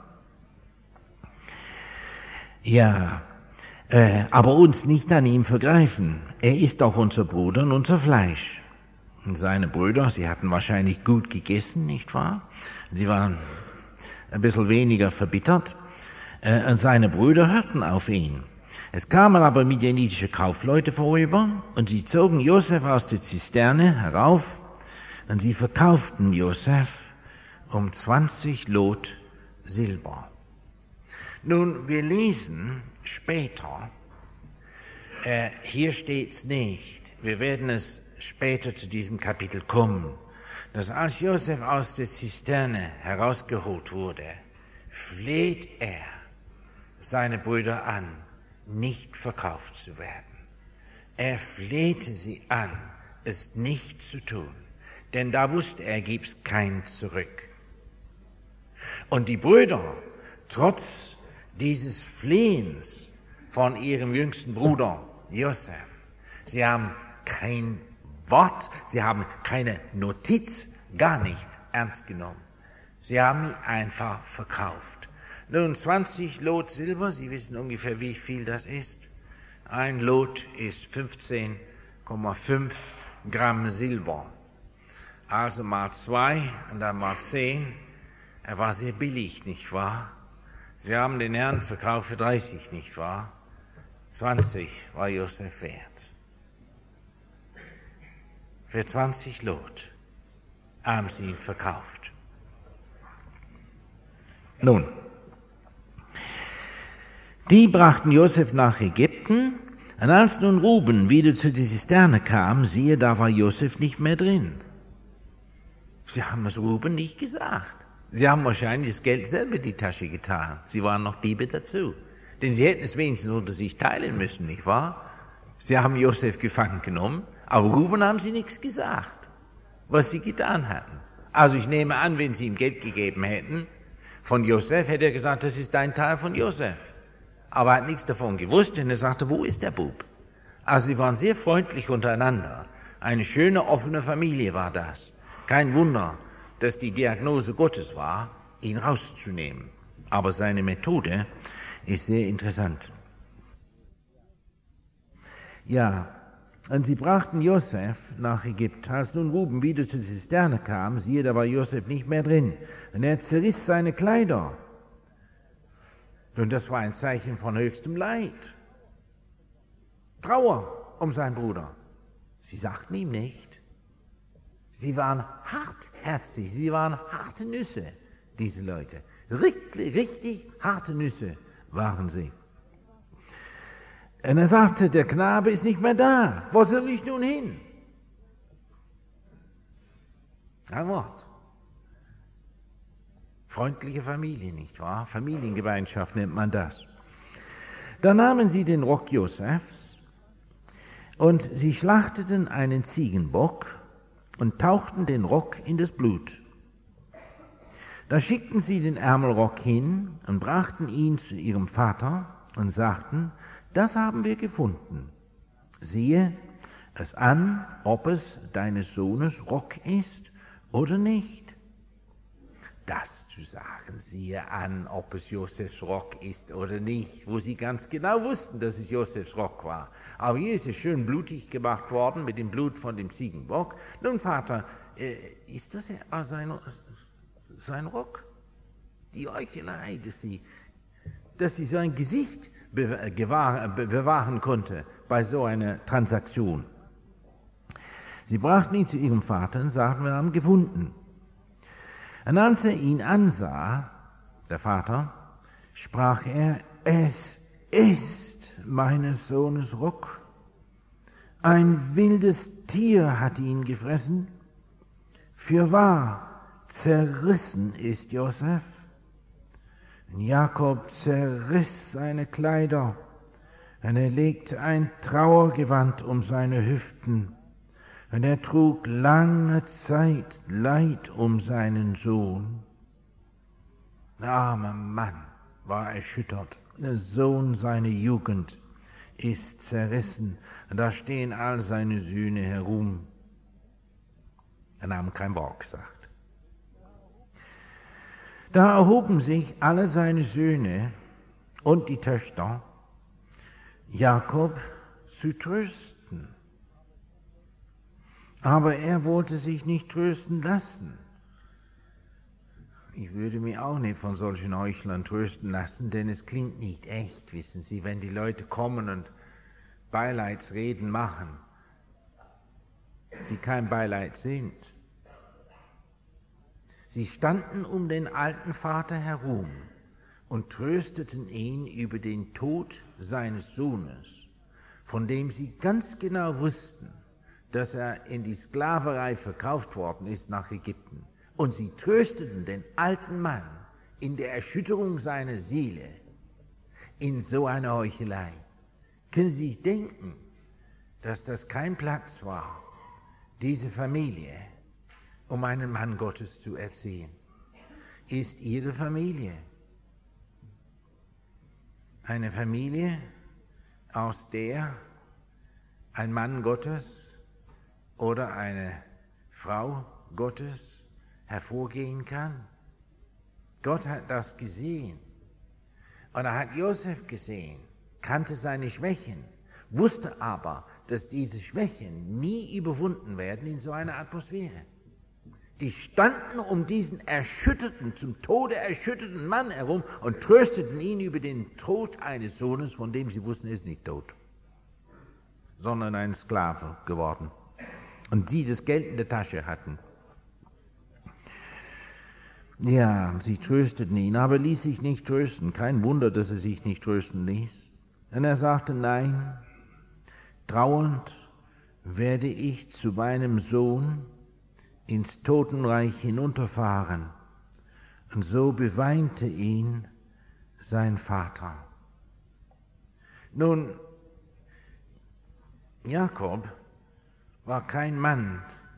Ja, aber uns nicht an ihm vergreifen. Er ist doch unser Bruder und unser Fleisch. seine Brüder, sie hatten wahrscheinlich gut gegessen, nicht wahr? Sie waren ein bisschen weniger verbittert. Und seine Brüder hörten auf ihn. Es kamen aber midianitische Kaufleute vorüber und sie zogen Josef aus der Zisterne herauf und sie verkauften Josef um 20 Lot Silber. Nun, wir lesen später, hier steht's nicht, wir werden es später zu diesem Kapitel kommen, dass als Josef aus der Zisterne herausgeholt wurde, fleht er seine Brüder an, nicht verkauft zu werden. Er flehte sie an, es nicht zu tun, denn da wusste er, gibt's kein Zurück. Und die Brüder, trotz dieses Flehens von ihrem jüngsten Bruder Josef, sie haben kein Wort, sie haben keine Notiz, gar nicht ernst genommen. Sie haben ihn einfach verkauft. Nun, 20 Lot Silber, Sie wissen ungefähr, wie viel das ist. Ein Lot ist 15,5 Gramm Silber. Also mal 2 und dann mal 10. Er war sehr billig, nicht wahr? Sie haben den Herrn verkauft für 30, nicht wahr? 20 war Josef wert. Für 20 Lot haben sie ihn verkauft. Nun, die brachten Josef nach Ägypten, und als nun Ruben wieder zu der Zisterne kam, siehe, da war Josef nicht mehr drin. Sie haben es Ruben nicht gesagt. Sie haben wahrscheinlich das Geld selber in die Tasche getan. Sie waren noch Diebe dazu. Denn sie hätten es wenigstens unter sich teilen müssen, nicht wahr? Sie haben Josef gefangen genommen, aber Ruben haben sie nichts gesagt, was sie getan hatten. Also ich nehme an, wenn sie ihm Geld gegeben hätten von Josef, hätte er gesagt, das ist dein Teil von Josef. Aber er hat nichts davon gewusst, denn er sagte, wo ist der Bub? Also sie waren sehr freundlich untereinander. Eine schöne, offene Familie war das. Kein Wunder, dass die Diagnose Gottes war, ihn rauszunehmen. Aber seine Methode ist sehr interessant. Ja, und sie brachten Josef nach Ägypten. Als nun Ruben wieder zur Zisterne kam, siehe, da war Josef nicht mehr drin. Und er zerriss seine Kleider. Und das war ein Zeichen von höchstem Leid. Trauer um seinen Bruder. Sie sagten ihm nicht. Sie waren hartherzig, sie waren harte Nüsse, diese Leute. Richtig harte Nüsse waren sie. Und er sagte, der Knabe ist nicht mehr da. Wo soll ich nun hin? Ein Wort. Freundliche Familie, nicht wahr? Familiengemeinschaft nennt man das. Da nahmen sie den Rock Josefs und sie schlachteten einen Ziegenbock und tauchten den Rock in das Blut. Da schickten sie den Ärmelrock hin und brachten ihn zu ihrem Vater und sagten, das haben wir gefunden. Siehe es an, ob es deines Sohnes Rock ist oder nicht. Das zu sagen, siehe an, ob es Josefs Rock ist oder nicht, wo sie ganz genau wussten, dass es Josefs Rock war. Aber hier ist es schön blutig gemacht worden mit dem Blut von dem Ziegenbock. Nun, Vater, ist das sein Rock? Die Heuchelei, dass sie sein Gesicht bewahren konnte bei so einer Transaktion. Sie brachten ihn zu ihrem Vater und sagten, wir haben gefunden. Und als er ihn ansah, der Vater, sprach er, es ist meines Sohnes Rock. Ein wildes Tier hat ihn gefressen. Fürwahr, zerrissen ist Josef. Und Jakob zerriss seine Kleider, und er legte ein Trauergewand um seine Hüften. Und er trug lange Zeit Leid um seinen Sohn. Der arme Mann war erschüttert. Der Sohn seiner Jugend ist zerrissen. Und da stehen all seine Söhne herum. Er haben kein Wort gesagt. Da erhoben sich alle seine Söhne und die Töchter, Jakob zu trösten. Aber er wollte sich nicht trösten lassen. Ich würde mich auch nicht von solchen Heuchlern trösten lassen, denn es klingt nicht echt, wissen Sie, wenn die Leute kommen und Beileidsreden machen, die kein Beileid sind. Sie standen um den alten Vater herum und trösteten ihn über den Tod seines Sohnes, von dem sie ganz genau wussten, dass er in die Sklaverei verkauft worden ist nach Ägypten. Und sie trösteten den alten Mann in der Erschütterung seiner Seele, in so einer Heuchelei. Können Sie sich denken, dass das kein Platz war, diese Familie, um einen Mann Gottes zu erziehen? Ist Ihre Familie eine Familie, aus der ein Mann Gottes oder eine Frau Gottes hervorgehen kann? Gott hat das gesehen. Und er hat Josef gesehen, kannte seine Schwächen, wusste aber, dass diese Schwächen nie überwunden werden in so einer Atmosphäre. Die standen um diesen erschütterten, zum Tode erschütterten Mann herum und trösteten ihn über den Tod eines Sohnes, von dem sie wussten, er ist nicht tot, sondern ein Sklave geworden. Und sie das Geld in der Tasche hatten. Ja, sie trösteten ihn, aber ließ sich nicht trösten. Kein Wunder, dass er sich nicht trösten ließ. Denn er sagte, nein, trauernd werde ich zu meinem Sohn ins Totenreich hinunterfahren. Und so beweinte ihn sein Vater. Nun, Jakob war kein Mann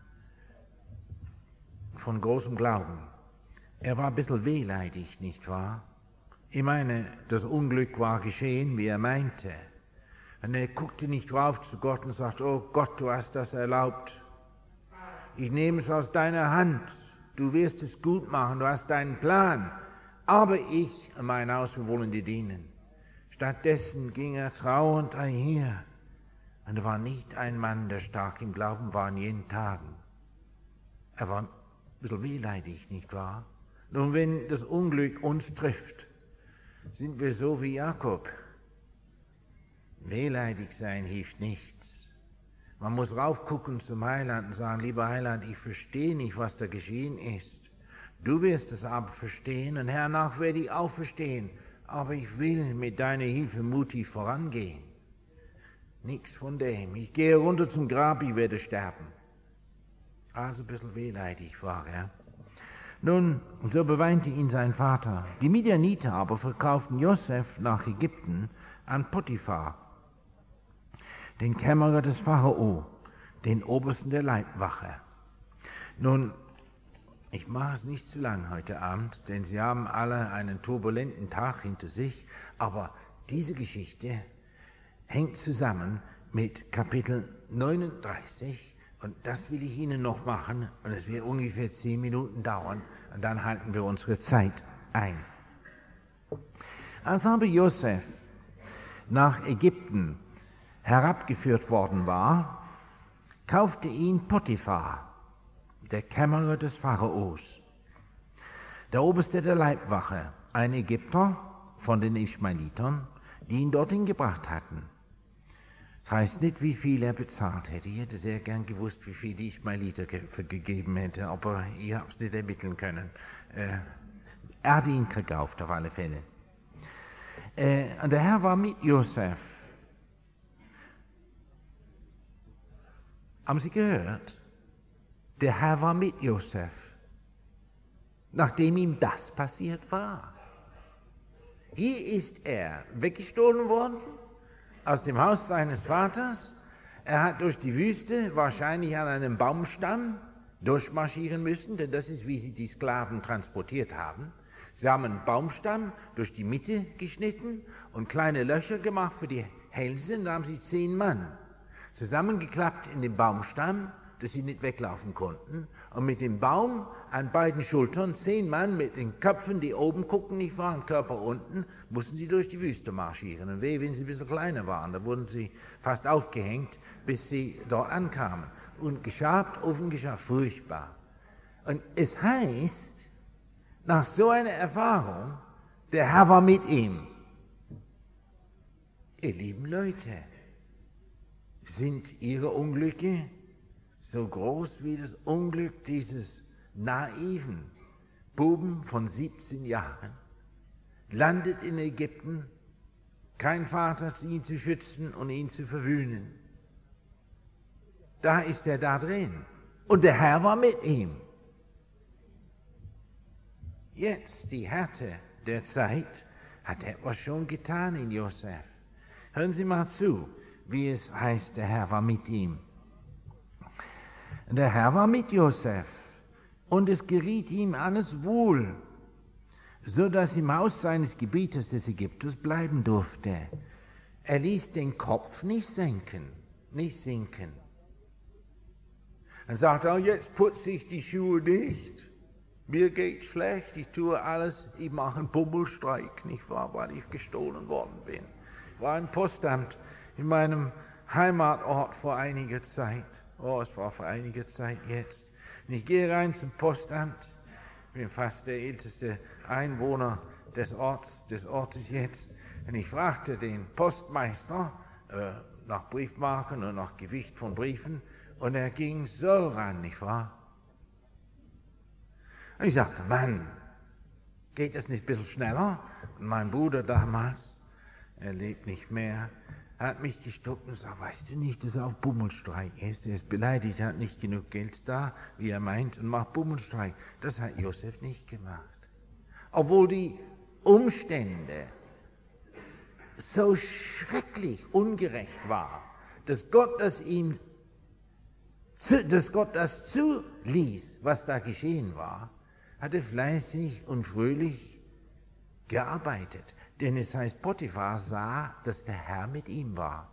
von großem Glauben. Er war ein bisschen wehleidig, nicht wahr? Ich meine, das Unglück war geschehen, wie er meinte. Und er guckte nicht rauf zu Gott und sagte, oh Gott, du hast das erlaubt. Ich nehme es aus deiner Hand. Du wirst es gut machen, du hast deinen Plan. Aber ich und mein Haus, wir wollen dir dienen. Stattdessen ging er trauernd einher. Und er war nicht ein Mann, der stark im Glauben war in jenen Tagen. Er war ein bisschen wehleidig, nicht wahr? Nun, wenn das Unglück uns trifft, sind wir so wie Jakob. Wehleidig sein hilft nichts. Man muss raufgucken zum Heiland und sagen, lieber Heiland, ich verstehe nicht, was da geschehen ist. Du wirst es aber verstehen und hernach werde ich auch verstehen. Aber ich will mit deiner Hilfe mutig vorangehen. Nichts von dem. Ich gehe runter zum Grab, ich werde sterben. Also ein bisschen wehleidig war er. Nun, so beweinte ihn sein Vater. Die Midianiter aber verkauften Josef nach Ägypten an Potiphar, den Kämmerer des Pharao, den Obersten der Leibwache. Nun, ich mache es nicht zu lang heute Abend, denn Sie haben alle einen turbulenten Tag hinter sich, aber diese Geschichte hängt zusammen mit Kapitel 39 und das will ich Ihnen noch machen und es wird ungefähr 10 Minuten dauern und dann halten wir unsere Zeit ein. Als aber Josef nach Ägypten herabgeführt worden war, kaufte ihn Potiphar, der Kämmerer des Pharaos, der Oberste der Leibwache, ein Ägypter von den Ischmaelitern, die ihn dorthin gebracht hatten. Das heißt nicht, wie viel er bezahlt hätte. Ich hätte sehr gern gewusst, wie viel die Ischmaeliter gegeben hätte, aber ich habe es nicht ermitteln können. Er hat ihn gekauft, auf alle Fälle. Und der Herr war mit Josef. Haben Sie gehört? Der Herr war mit Josef, nachdem ihm das passiert war. Hier ist er weggestohlen worden aus dem Haus seines Vaters. Er hat durch die Wüste wahrscheinlich an einem Baumstamm durchmarschieren müssen, denn das ist, wie sie die Sklaven transportiert haben. Sie haben einen Baumstamm durch die Mitte geschnitten und kleine Löcher gemacht für die Hälse, und da haben sie 10 Mann zusammengeklappt in den Baumstamm, dass sie nicht weglaufen konnten, und mit dem Baum an beiden Schultern 10 Mann mit den Köpfen, die oben gucken, nicht wahr, und Körper unten, mussten sie durch die Wüste marschieren. Und wehe, wenn sie ein bisschen kleiner waren, da wurden sie fast aufgehängt, bis sie dort ankamen. und geschabt, offen geschabt, furchtbar. Und es heißt, nach so einer Erfahrung, der Herr war mit ihm. Ihr lieben Leute, sind Ihre Unglücke so groß wie das Unglück dieses naiven Buben von 17 Jahren? Landet in Ägypten, kein Vater, ihn zu schützen und ihn zu verwöhnen. Da ist er da drin. Und der Herr war mit ihm. Jetzt, die Härte der Zeit, hat etwas schon getan in Josef. Hören Sie mal zu, wie es heißt, der Herr war mit ihm. Der Herr war mit Josef, und es geriet ihm alles wohl, so dass im Haus seines Gebieters des Ägypters bleiben durfte. Er ließ den Kopf nicht sinken. Er sagte, oh, jetzt putze ich die Schuhe nicht. Mir geht schlecht, ich tue alles, ich mache einen Bummelstreik, nicht wahr, weil ich gestohlen worden bin. Ich war im Postamt in meinem Heimatort vor einiger Zeit. Oh, es war vor einiger Zeit jetzt. Und ich gehe rein zum Postamt. Ich bin fast der älteste Einwohner des Ortes jetzt. Und ich fragte den Postmeister nach Briefmarken und nach Gewicht von Briefen. Und er ging so ran, nicht wahr? Und ich sagte, Mann, geht das nicht ein bisschen schneller? Und mein Bruder damals, er lebt nicht mehr, hat mich gestoppt und sagt, weißt du nicht, dass er auf Bummelstreik ist? Er ist beleidigt, er hat nicht genug Geld da, wie er meint, und macht Bummelstreik. Das hat Josef nicht gemacht. Obwohl die Umstände so schrecklich ungerecht waren, dass Gott das zuließ, was da geschehen war, hat er fleißig und fröhlich gearbeitet. Denn es heißt, Potiphar sah, dass der Herr mit ihm war.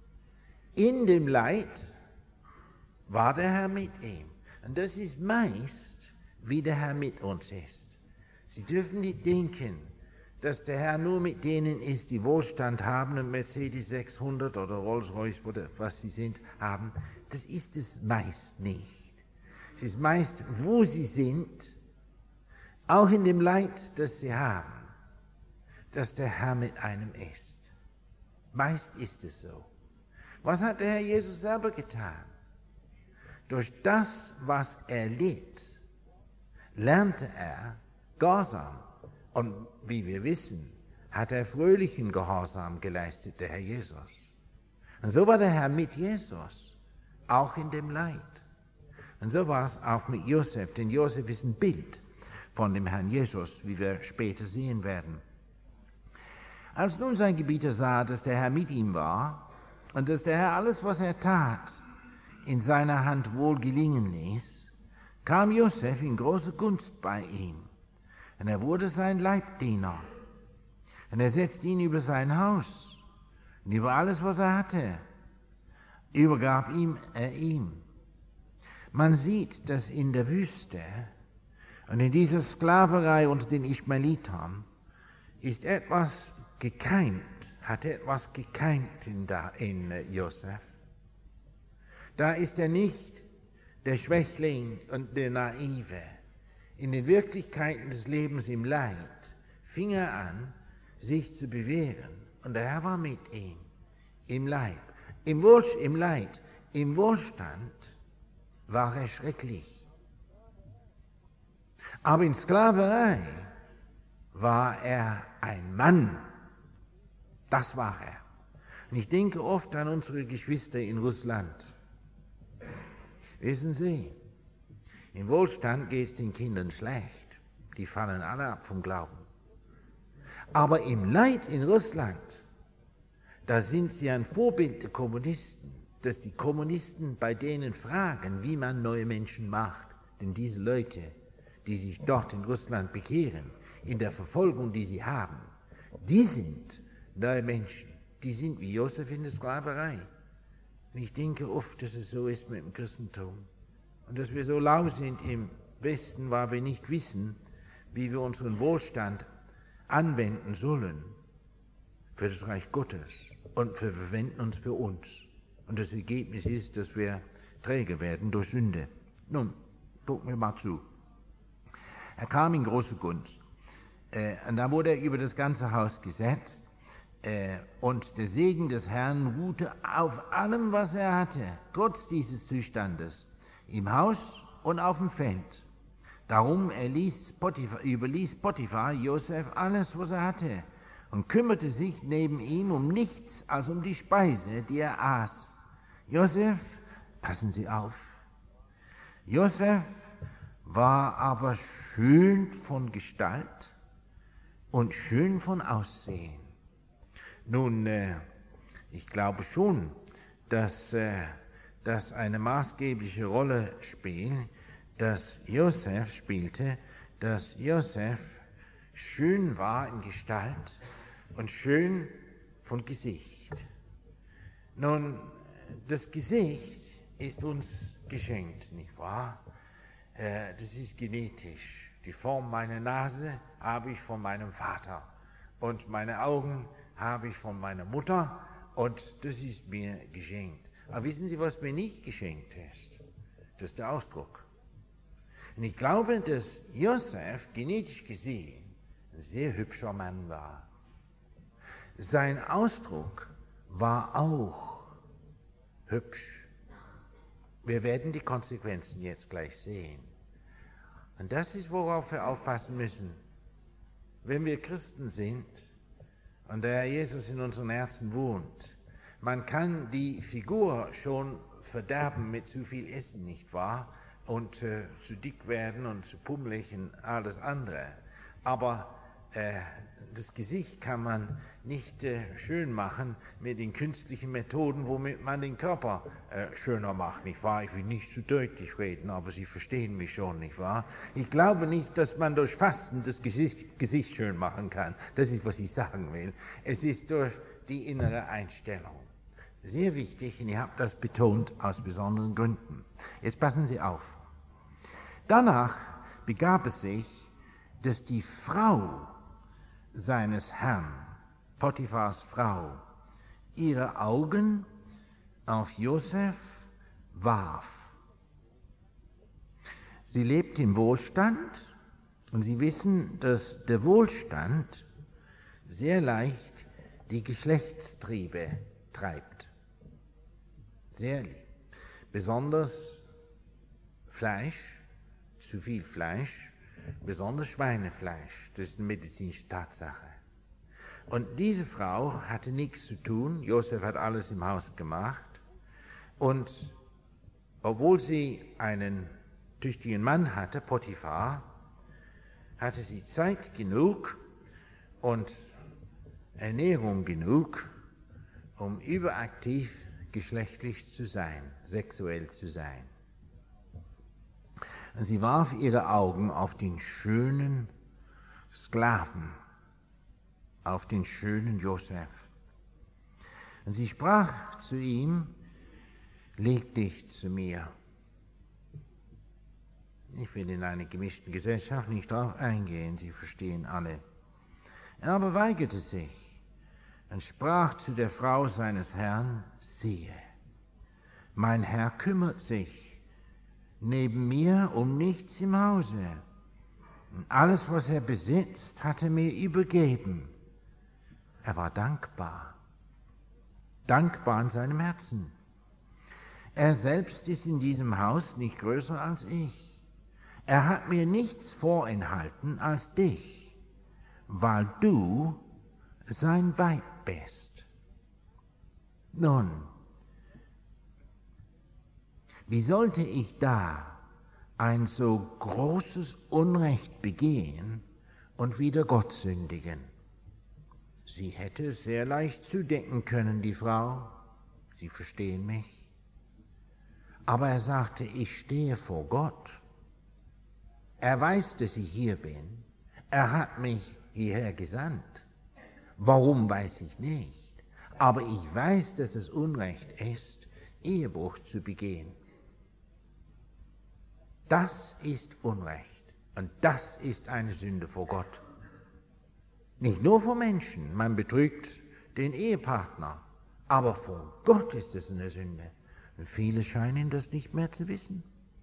In dem Leid war der Herr mit ihm. Und das ist meist, wie der Herr mit uns ist. Sie dürfen nicht denken, dass der Herr nur mit denen ist, die Wohlstand haben und Mercedes 600 oder Rolls-Royce oder was sie sind, haben. Das ist es meist nicht. Es ist meist, wo sie sind, auch in dem Leid, das sie haben, dass der Herr mit einem ist. Meist ist es so. Was hat der Herr Jesus selber getan? Durch das, was er litt, lernte er Gehorsam. Und wie wir wissen, hat er fröhlichen Gehorsam geleistet, der Herr Jesus. Und so war der Herr mit Jesus, auch in dem Leid. Und so war es auch mit Josef, denn Josef ist ein Bild von dem Herrn Jesus, wie wir später sehen werden. Als nun sein Gebieter sah, dass der Herr mit ihm war und dass der Herr alles, was er tat, in seiner Hand wohl gelingen ließ, kam Josef in große Gunst bei ihm. Und er wurde sein Leibdiener. Und er setzte ihn über sein Haus und über alles, was er hatte, übergab er ihm. Man sieht, dass in der Wüste und in dieser Sklaverei unter den Ischmaelitern ist etwas hat etwas gekeimt in Josef. Da ist er nicht der Schwächling und der Naive. In den Wirklichkeiten des Lebens im Leid fing er an, sich zu bewähren. Und der Herr war mit ihm, im Leid. Im Leid, im Wohlstand war er schrecklich. Aber in Sklaverei war er ein Mann. Das war er. Und ich denke oft an unsere Geschwister in Russland. Wissen Sie, im Wohlstand geht es den Kindern schlecht. Die fallen alle ab vom Glauben. Aber im Leid in Russland, da sind sie ein Vorbild der Kommunisten, dass die Kommunisten bei denen fragen, wie man neue Menschen macht. Denn diese Leute, die sich dort in Russland bekehren, in der Verfolgung, die sie haben, die sind neue Menschen. Die sind wie Josef in der Sklaverei. Und ich denke oft, dass es so ist mit dem Christentum. Und dass wir so lau sind im Westen, weil wir nicht wissen, wie wir unseren Wohlstand anwenden sollen für das Reich Gottes. Und wir verwenden uns für uns. Und das Ergebnis ist, dass wir träge werden durch Sünde. Nun, gucken wir mal zu. Er kam in große Gunst. Und da wurde er über das ganze Haus gesetzt. Und der Segen des Herrn ruhte auf allem, was er hatte, trotz dieses Zustandes, im Haus und auf dem Feld. Darum überließ Potiphar Josef alles, was er hatte, und kümmerte sich neben ihm um nichts als um die Speise, die er aß. Josef, passen Sie auf, Josef war aber schön von Gestalt und schön von Aussehen. Nun, ich glaube schon, dass das eine maßgebliche Rolle spielt, dass Josef schön war in Gestalt und schön von Gesicht. Nun, das Gesicht ist uns geschenkt, nicht wahr? Das ist genetisch. Die Form meiner Nase habe ich von meinem Vater und meine Augen habe ich von meiner Mutter und das ist mir geschenkt. Aber wissen Sie, was mir nicht geschenkt ist? Das ist der Ausdruck. Und ich glaube, dass Josef genetisch gesehen ein sehr hübscher Mann war. Sein Ausdruck war auch hübsch. Wir werden die Konsequenzen jetzt gleich sehen. Und das ist, worauf wir aufpassen müssen. Wenn wir Christen sind und der Herr Jesus in unseren Herzen wohnt, man kann die Figur schon verderben mit zu viel Essen, nicht wahr? Und zu dick werden und zu pummelig und alles andere. Aber das Gesicht kann man nicht schön machen mit den künstlichen Methoden, womit man den Körper schöner macht, nicht wahr? Ich will nicht zu deutlich reden, aber Sie verstehen mich schon, nicht wahr? Ich glaube nicht, dass man durch Fasten das Gesicht schön machen kann. Das ist, was ich sagen will. Es ist durch die innere Einstellung. Sehr wichtig, und ich habe das betont aus besonderen Gründen. Jetzt passen Sie auf. Danach begab es sich, dass die Frau seines Herrn, Potiphars Frau, ihre Augen auf Josef warf. Sie lebt im Wohlstand und Sie wissen, dass der Wohlstand sehr leicht die Geschlechtstriebe treibt. Sehr besonders Fleisch, zu viel Fleisch, besonders Schweinefleisch, das ist eine medizinische Tatsache. Und diese Frau hatte nichts zu tun, Josef hat alles im Haus gemacht, und obwohl sie einen tüchtigen Mann hatte, Potiphar, hatte sie Zeit genug und Ernährung genug, um überaktiv geschlechtlich zu sein, sexuell zu sein. Und sie warf ihre Augen auf den schönen Sklaven, auf den schönen Josef. Und sie sprach zu ihm, leg dich zu mir. Ich will in einer gemischten Gesellschaft nicht darauf eingehen, Sie verstehen alle. Er aber weigerte sich und sprach zu der Frau seines Herrn, siehe, mein Herr kümmert sich neben mir um nichts im Hause. Und alles, was er besitzt, hat er mir übergeben. Er war dankbar in seinem Herzen. Er selbst ist in diesem Haus nicht größer als ich. Er hat mir nichts vorenthalten als dich, weil du sein Weib bist. Nun, wie sollte ich da ein so großes Unrecht begehen und wieder Gott sündigen? Sie hätte es sehr leicht zudecken können, die Frau. Sie verstehen mich. Aber er sagte, ich stehe vor Gott. Er weiß, dass ich hier bin. Er hat mich hierher gesandt. Warum, weiß ich nicht. Aber ich weiß, dass es Unrecht ist, Ehebruch zu begehen. Das ist Unrecht und das ist eine Sünde vor Gott. Nicht nur vor Menschen, man betrügt den Ehepartner, aber vor Gott ist es eine Sünde. Viele scheinen das nicht mehr zu wissen.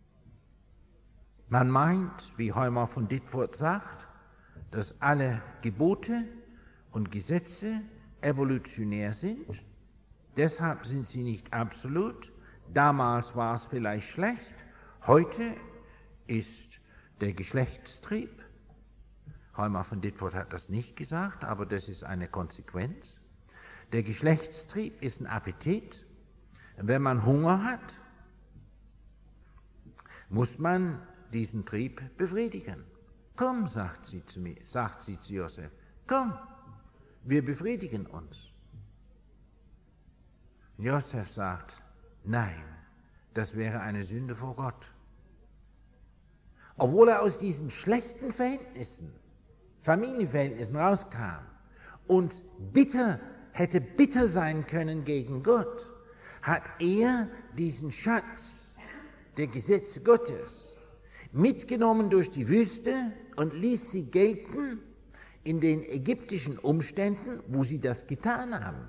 Man meint, wie Heumer von Ditfurth sagt, dass alle Gebote und Gesetze evolutionär sind. Deshalb sind sie nicht absolut. Damals war es vielleicht schlecht. Heute ist der Geschlechtstrieb. Heumer von Ditfurth hat das nicht gesagt, aber das ist eine Konsequenz. Der Geschlechtstrieb ist ein Appetit. Wenn man Hunger hat, muss man diesen Trieb befriedigen. Komm, sagt sie zu Josef, komm, wir befriedigen uns. Josef sagt, nein, das wäre eine Sünde vor Gott. Obwohl er aus diesen schlechten Verhältnissen, Familienverhältnissen rauskam und hätte bitter sein können gegen Gott, hat er diesen Schatz der Gesetze Gottes mitgenommen durch die Wüste und ließ sie gelten in den ägyptischen Umständen, wo sie das getan haben.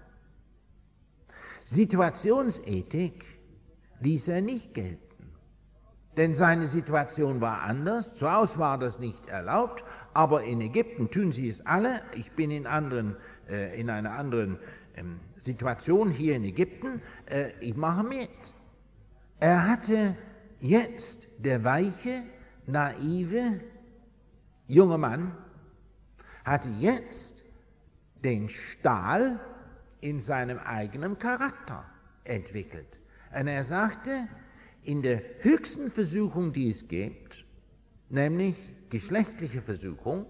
Situationsethik ließ er nicht gelten, denn seine Situation war anders. Zu Hause war das nicht erlaubt, aber in Ägypten tun sie es alle. Ich bin in einer anderen Situation hier in Ägypten. Ich mache mit. Er hatte jetzt, der weiche, naive junge Mann, hatte jetzt den Stahl in seinem eigenen Charakter entwickelt. Und er sagte, in der höchsten Versuchung, die es gibt, nämlich geschlechtliche Versuchung,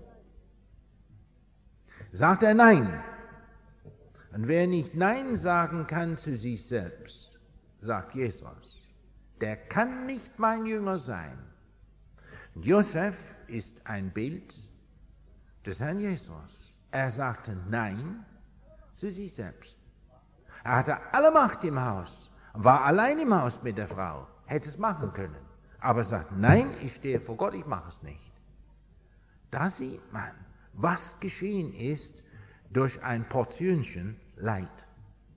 sagt er Nein. Und wer nicht Nein sagen kann zu sich selbst, sagt Jesus, der kann nicht mein Jünger sein. Und Josef ist ein Bild des Herrn Jesus. Er sagte Nein zu sich selbst. Er hatte alle Macht im Haus, war allein im Haus mit der Frau, hätte es machen können. Aber er sagt, nein, ich stehe vor Gott, ich mache es nicht. Da sieht man, was geschehen ist durch ein Portionchen Leid.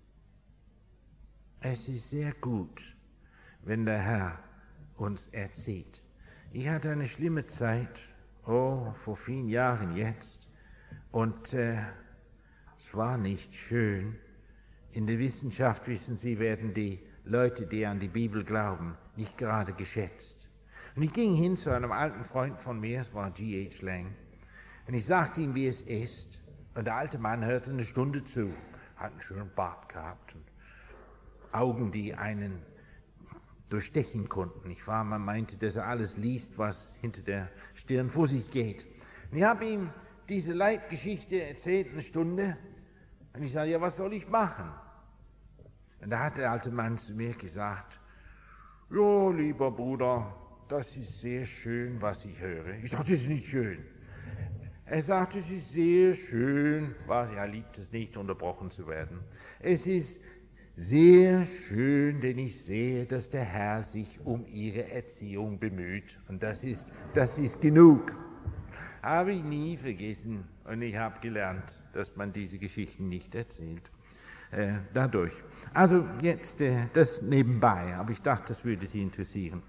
Es ist sehr gut, wenn der Herr uns erzieht. Ich hatte eine schlimme Zeit, vor vielen Jahren jetzt, und es war nicht schön. In der Wissenschaft, wissen Sie, werden die Leute, die an die Bibel glauben, nicht gerade geschätzt. Und ich ging hin zu einem alten Freund von mir, es war G.H. Lang, und ich sagte ihm, wie es ist. Und der alte Mann hörte eine Stunde zu, hat einen schönen Bart gehabt und Augen, die einen durchstechen konnten. Nicht wahr? Man meinte, dass er alles liest, was hinter der Stirn vor sich geht. Und ich habe ihm diese Leitgeschichte erzählt, eine Stunde, und ich sage, ja, was soll ich machen? Und da hat der alte Mann zu mir gesagt, ja, lieber Bruder, das ist sehr schön, was ich höre. Ich sage, das ist nicht schön. Er sagt, es ist sehr schön, er liebt es nicht, unterbrochen zu werden. Es ist sehr schön, denn ich sehe, dass der Herr sich um ihre Erziehung bemüht. Und das ist genug. Habe ich nie vergessen. Und ich habe gelernt, dass man diese Geschichten nicht erzählt. Dadurch. Also jetzt das nebenbei, aber ich dachte, das würde Sie interessieren.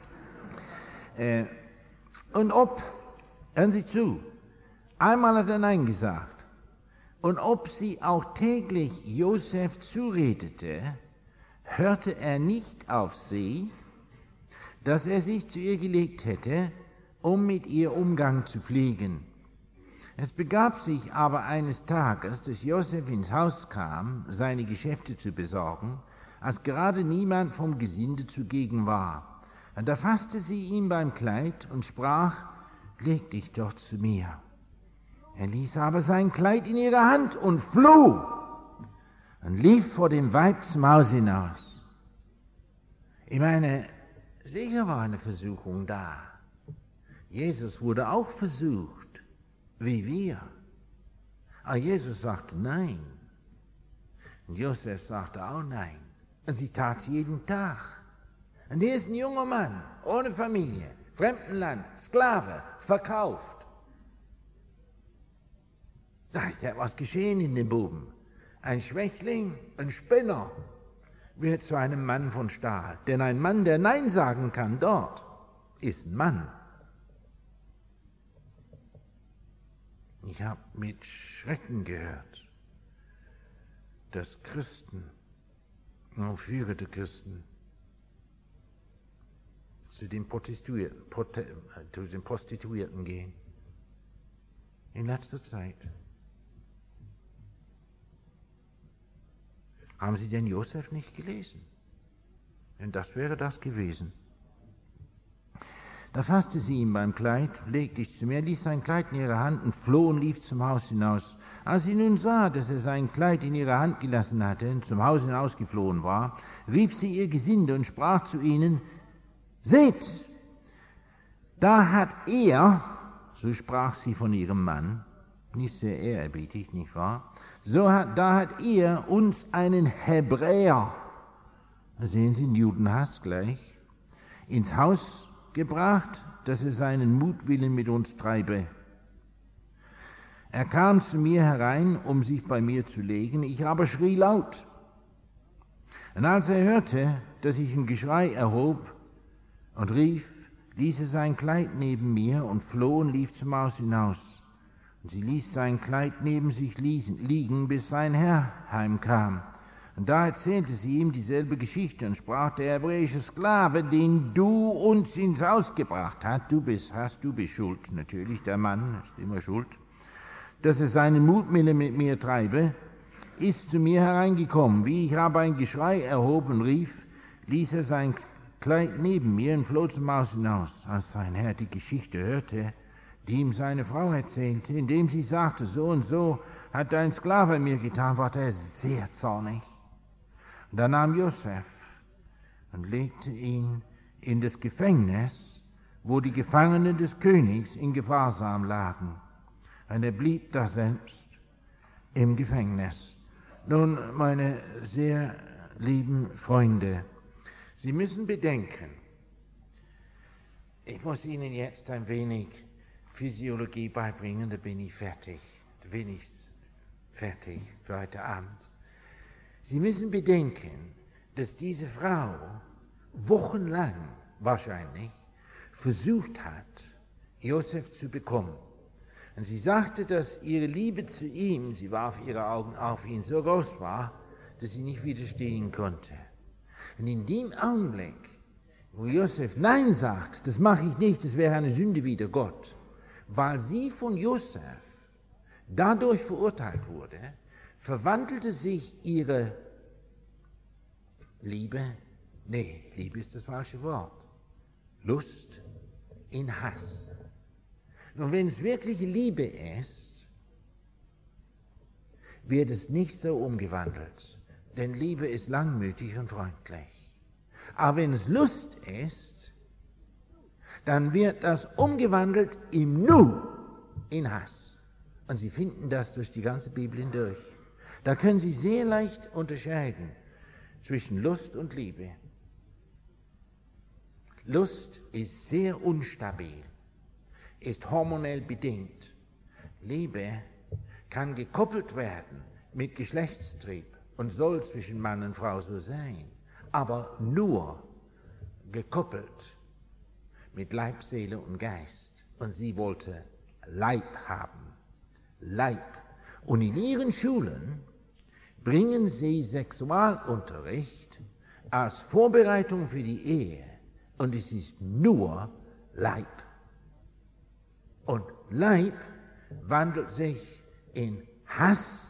Hören Sie zu, einmal hat er Nein gesagt. Und ob sie auch täglich Josef zuredete, hörte er nicht auf sie, dass er sich zu ihr gelegt hätte, um mit ihr Umgang zu pflegen. Es begab sich aber eines Tages, dass Josef ins Haus kam, seine Geschäfte zu besorgen, als gerade niemand vom Gesinde zugegen war. Und da fasste sie ihn beim Kleid und sprach, leg dich doch zu mir. Er ließ aber sein Kleid in ihrer Hand und floh und lief vor dem Weib zum Haus hinaus. Ich meine, sicher war eine Versuchung da. Jesus wurde auch versucht, wie wir. Aber Jesus sagte nein. Und Josef sagte auch nein. Und sie tat es jeden Tag. Und hier ist ein junger Mann, ohne Familie, Fremdenland, Sklave, verkauft. Da ist etwas geschehen in dem Buben. Ein Schwächling, ein Spinner. wird zu einem Mann von Stahl. Denn ein Mann, der Nein sagen kann dort, ist ein Mann. Ich habe mit Schrecken gehört, dass Christen, aufführende Christen, zu den Prostituierten gehen. In letzter Zeit. Haben Sie denn Josef nicht gelesen? Denn das wäre das gewesen. Da fasste sie ihn beim Kleid, legte sich zu mir, ließ sein Kleid in ihre Hand und floh und lief zum Haus hinaus. Als sie nun sah, dass er sein Kleid in ihre Hand gelassen hatte und zum Haus hinausgeflohen war, rief sie ihr Gesinde und sprach zu ihnen: Seht, da hat er, so sprach sie von ihrem Mann, nicht sehr ehrerbietig, nicht wahr? Da hat er uns einen Hebräer, sehen Sie den Judenhass gleich, ins Haus gebracht, dass er seinen Mutwillen mit uns treibe. Er kam zu mir herein, um sich bei mir zu legen, ich aber schrie laut. Und als er hörte, dass ich ein Geschrei erhob und rief, ließ er sein Kleid neben mir und floh und lief zum Haus hinaus. Und sie ließ sein Kleid neben sich liegen, bis sein Herr heimkam. Und da erzählte sie ihm dieselbe Geschichte und sprach: Der hebräische Sklave, den du uns ins Haus gebracht hast, du bist schuld. Natürlich, der Mann ist immer schuld. Dass er seine Mutwillen mit mir treibe, ist zu mir hereingekommen. Wie ich aber ein Geschrei erhob und rief, ließ er sein Kleid neben mir und floh zum Haus hinaus. Als sein Herr die Geschichte hörte, die ihm seine Frau erzählte, indem sie sagte, so und so hat dein Sklave mir getan, war er sehr zornig. Und da nahm Josef und legte ihn in das Gefängnis, wo die Gefangenen des Königs in Gewahrsam lagen. Und er blieb da selbst im Gefängnis. Nun, meine sehr lieben Freunde, Sie müssen bedenken, ich muss Ihnen jetzt ein wenig Physiologie beibringen, da bin ich fertig. Da bin ich fertig für heute Abend. Sie müssen bedenken, dass diese Frau wochenlang wahrscheinlich versucht hat, Josef zu bekommen. Und sie sagte, dass ihre Liebe zu ihm, sie warf ihre Augen auf ihn, so groß war, dass sie nicht widerstehen konnte. Und in dem Augenblick, wo Josef Nein sagt, das mache ich nicht, das wäre eine Sünde wider Gott, weil sie von Josef dadurch verurteilt wurde, verwandelte sich ihre Liebe ist das falsche Wort, Lust in Hass. Und wenn es wirkliche Liebe ist, wird es nicht so umgewandelt, denn Liebe ist langmütig und freundlich. Aber wenn es Lust ist, dann wird das umgewandelt im Nu in Hass. Und Sie finden das durch die ganze Bibel hindurch. Da können Sie sehr leicht unterscheiden zwischen Lust und Liebe. Lust ist sehr unstabil, ist hormonell bedingt. Liebe kann gekoppelt werden mit Geschlechtstrieb und soll zwischen Mann und Frau so sein, aber nur gekoppelt mit Leib, Seele und Geist. Und sie wollte Leib haben. Leib. Und in ihren Schulen bringen sie Sexualunterricht als Vorbereitung für die Ehe. Und es ist nur Leib. Und Leib wandelt sich in Hass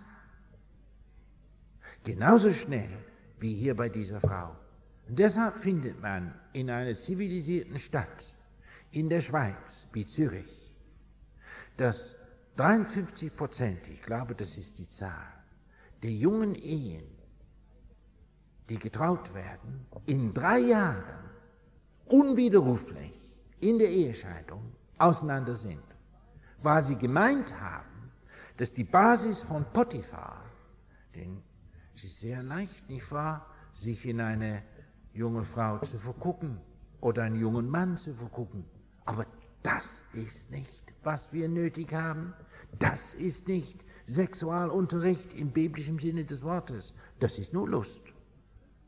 genauso schnell wie hier bei dieser Frau. Und deshalb findet man in einer zivilisierten Stadt in der Schweiz wie Zürich, dass 53%, ich glaube, das ist die Zahl, der jungen Ehen, die getraut werden, in 3 Jahren unwiderruflich in der Ehescheidung auseinander sind, weil sie gemeint haben, dass die Basis von Potiphar, denn es ist sehr leicht, nicht wahr, sich in eine junge Frau zu vergucken oder einen jungen Mann zu vergucken. Aber das ist nicht, was wir nötig haben. Das ist nicht Sexualunterricht im biblischen Sinne des Wortes. Das ist nur Lust.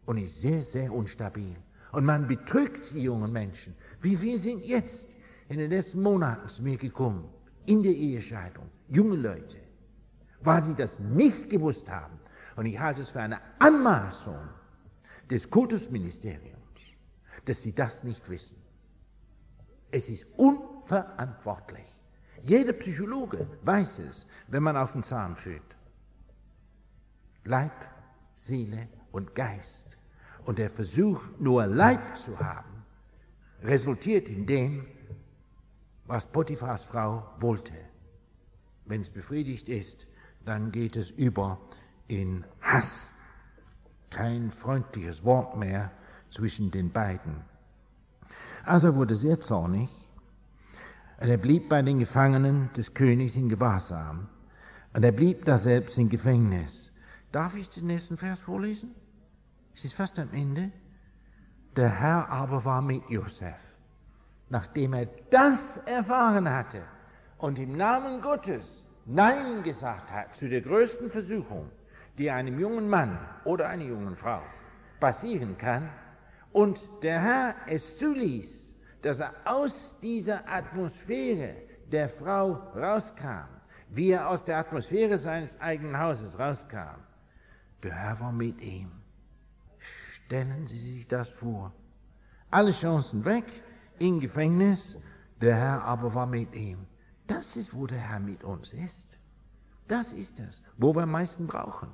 und ist sehr, sehr unstabil. Und man betrügt die jungen Menschen. Wie wir sind jetzt in den letzten Monaten zu mir gekommen, in der Ehescheidung, junge Leute, weil sie das nicht gewusst haben. Und ich halte es für eine Anmaßung des Kultusministeriums, dass sie das nicht wissen. Es ist unverantwortlich. Jeder Psychologe weiß es, wenn man auf den Zahn fühlt. Leib, Seele und Geist. Und der Versuch, nur Leib zu haben, resultiert in dem, was Potiphars Frau wollte. Wenn es befriedigt ist, dann geht es über in Hass. Kein freundliches Wort mehr zwischen den beiden. Also er wurde sehr zornig und er blieb bei den Gefangenen des Königs in Gewahrsam und er blieb da selbst im Gefängnis. Darf ich den nächsten Vers vorlesen? Es ist fast am Ende. Der Herr aber war mit Josef. Nachdem er das erfahren hatte und im Namen Gottes Nein gesagt hat zu der größten Versuchung, die einem jungen Mann oder einer jungen Frau passieren kann, und der Herr es zuließ, dass er aus dieser Atmosphäre der Frau rauskam, wie er aus der Atmosphäre seines eigenen Hauses rauskam. Der Herr war mit ihm. Stellen Sie sich das vor. Alle Chancen weg, im Gefängnis, der Herr aber war mit ihm. Das ist, wo der Herr mit uns ist. Das ist es, wo wir am meisten brauchen.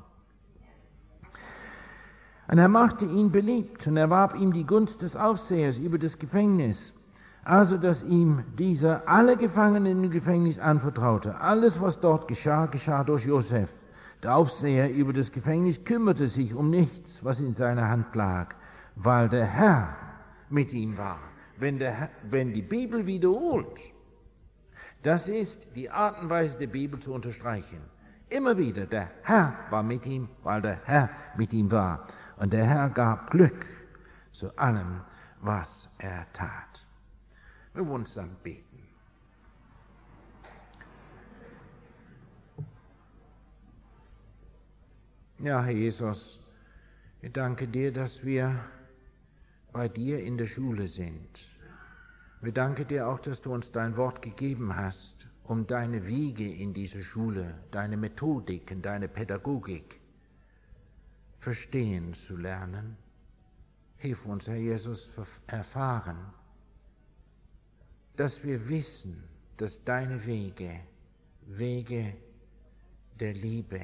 Und er machte ihn beliebt und erwarb ihm die Gunst des Aufsehers über das Gefängnis, also dass ihm dieser alle Gefangenen im Gefängnis anvertraute. Alles, was dort geschah, geschah durch Josef. Der Aufseher über das Gefängnis kümmerte sich um nichts, was in seiner Hand lag, weil der Herr mit ihm war. Wenn die Bibel wiederholt, das ist die Art und Weise der Bibel zu unterstreichen. Immer wieder, der Herr war mit ihm, weil der Herr mit ihm war. Und der Herr gab Glück zu allem, was er tat. Wir wollen zusammen beten. Ja, Herr Jesus, ich danke dir, dass wir bei dir in der Schule sind. Wir danken dir auch, dass du uns dein Wort gegeben hast, um deine Wege in dieser Schule, deine Methodiken, deine Pädagogik verstehen zu lernen. Hilf uns, Herr Jesus, erfahren, dass wir wissen, dass deine Wege Wege der Liebe,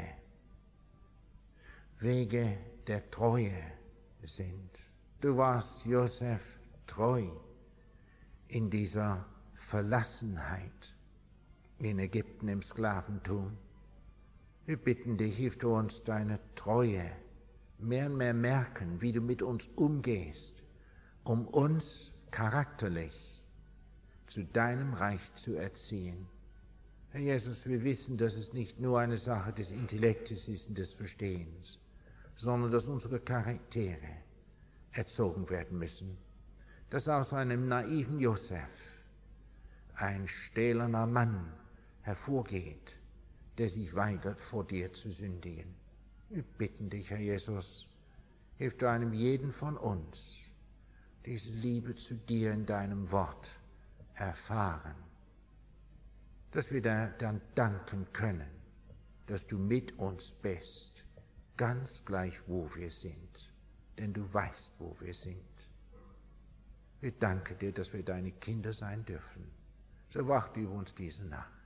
Wege der Treue sind. Du warst, Josef, treu in dieser Verlassenheit in Ägypten im Sklaventum. Wir bitten dich, hilf du uns deine Treue mehr und mehr merken, wie du mit uns umgehst, um uns charakterlich zu deinem Reich zu erziehen. Herr Jesus, wir wissen, dass es nicht nur eine Sache des Intellektes ist und des Verstehens, sondern dass unsere Charaktere erzogen werden müssen, dass aus einem naiven Josef ein stählerner Mann hervorgeht, der sich weigert, vor dir zu sündigen. Wir bitten dich, Herr Jesus, hilf du einem jeden von uns, diese Liebe zu dir in deinem Wort erfahren, dass wir dann danken können, dass du mit uns bist, ganz gleich, wo wir sind, denn du weißt, wo wir sind. Wir danken dir, dass wir deine Kinder sein dürfen. So wacht über uns diese Nacht.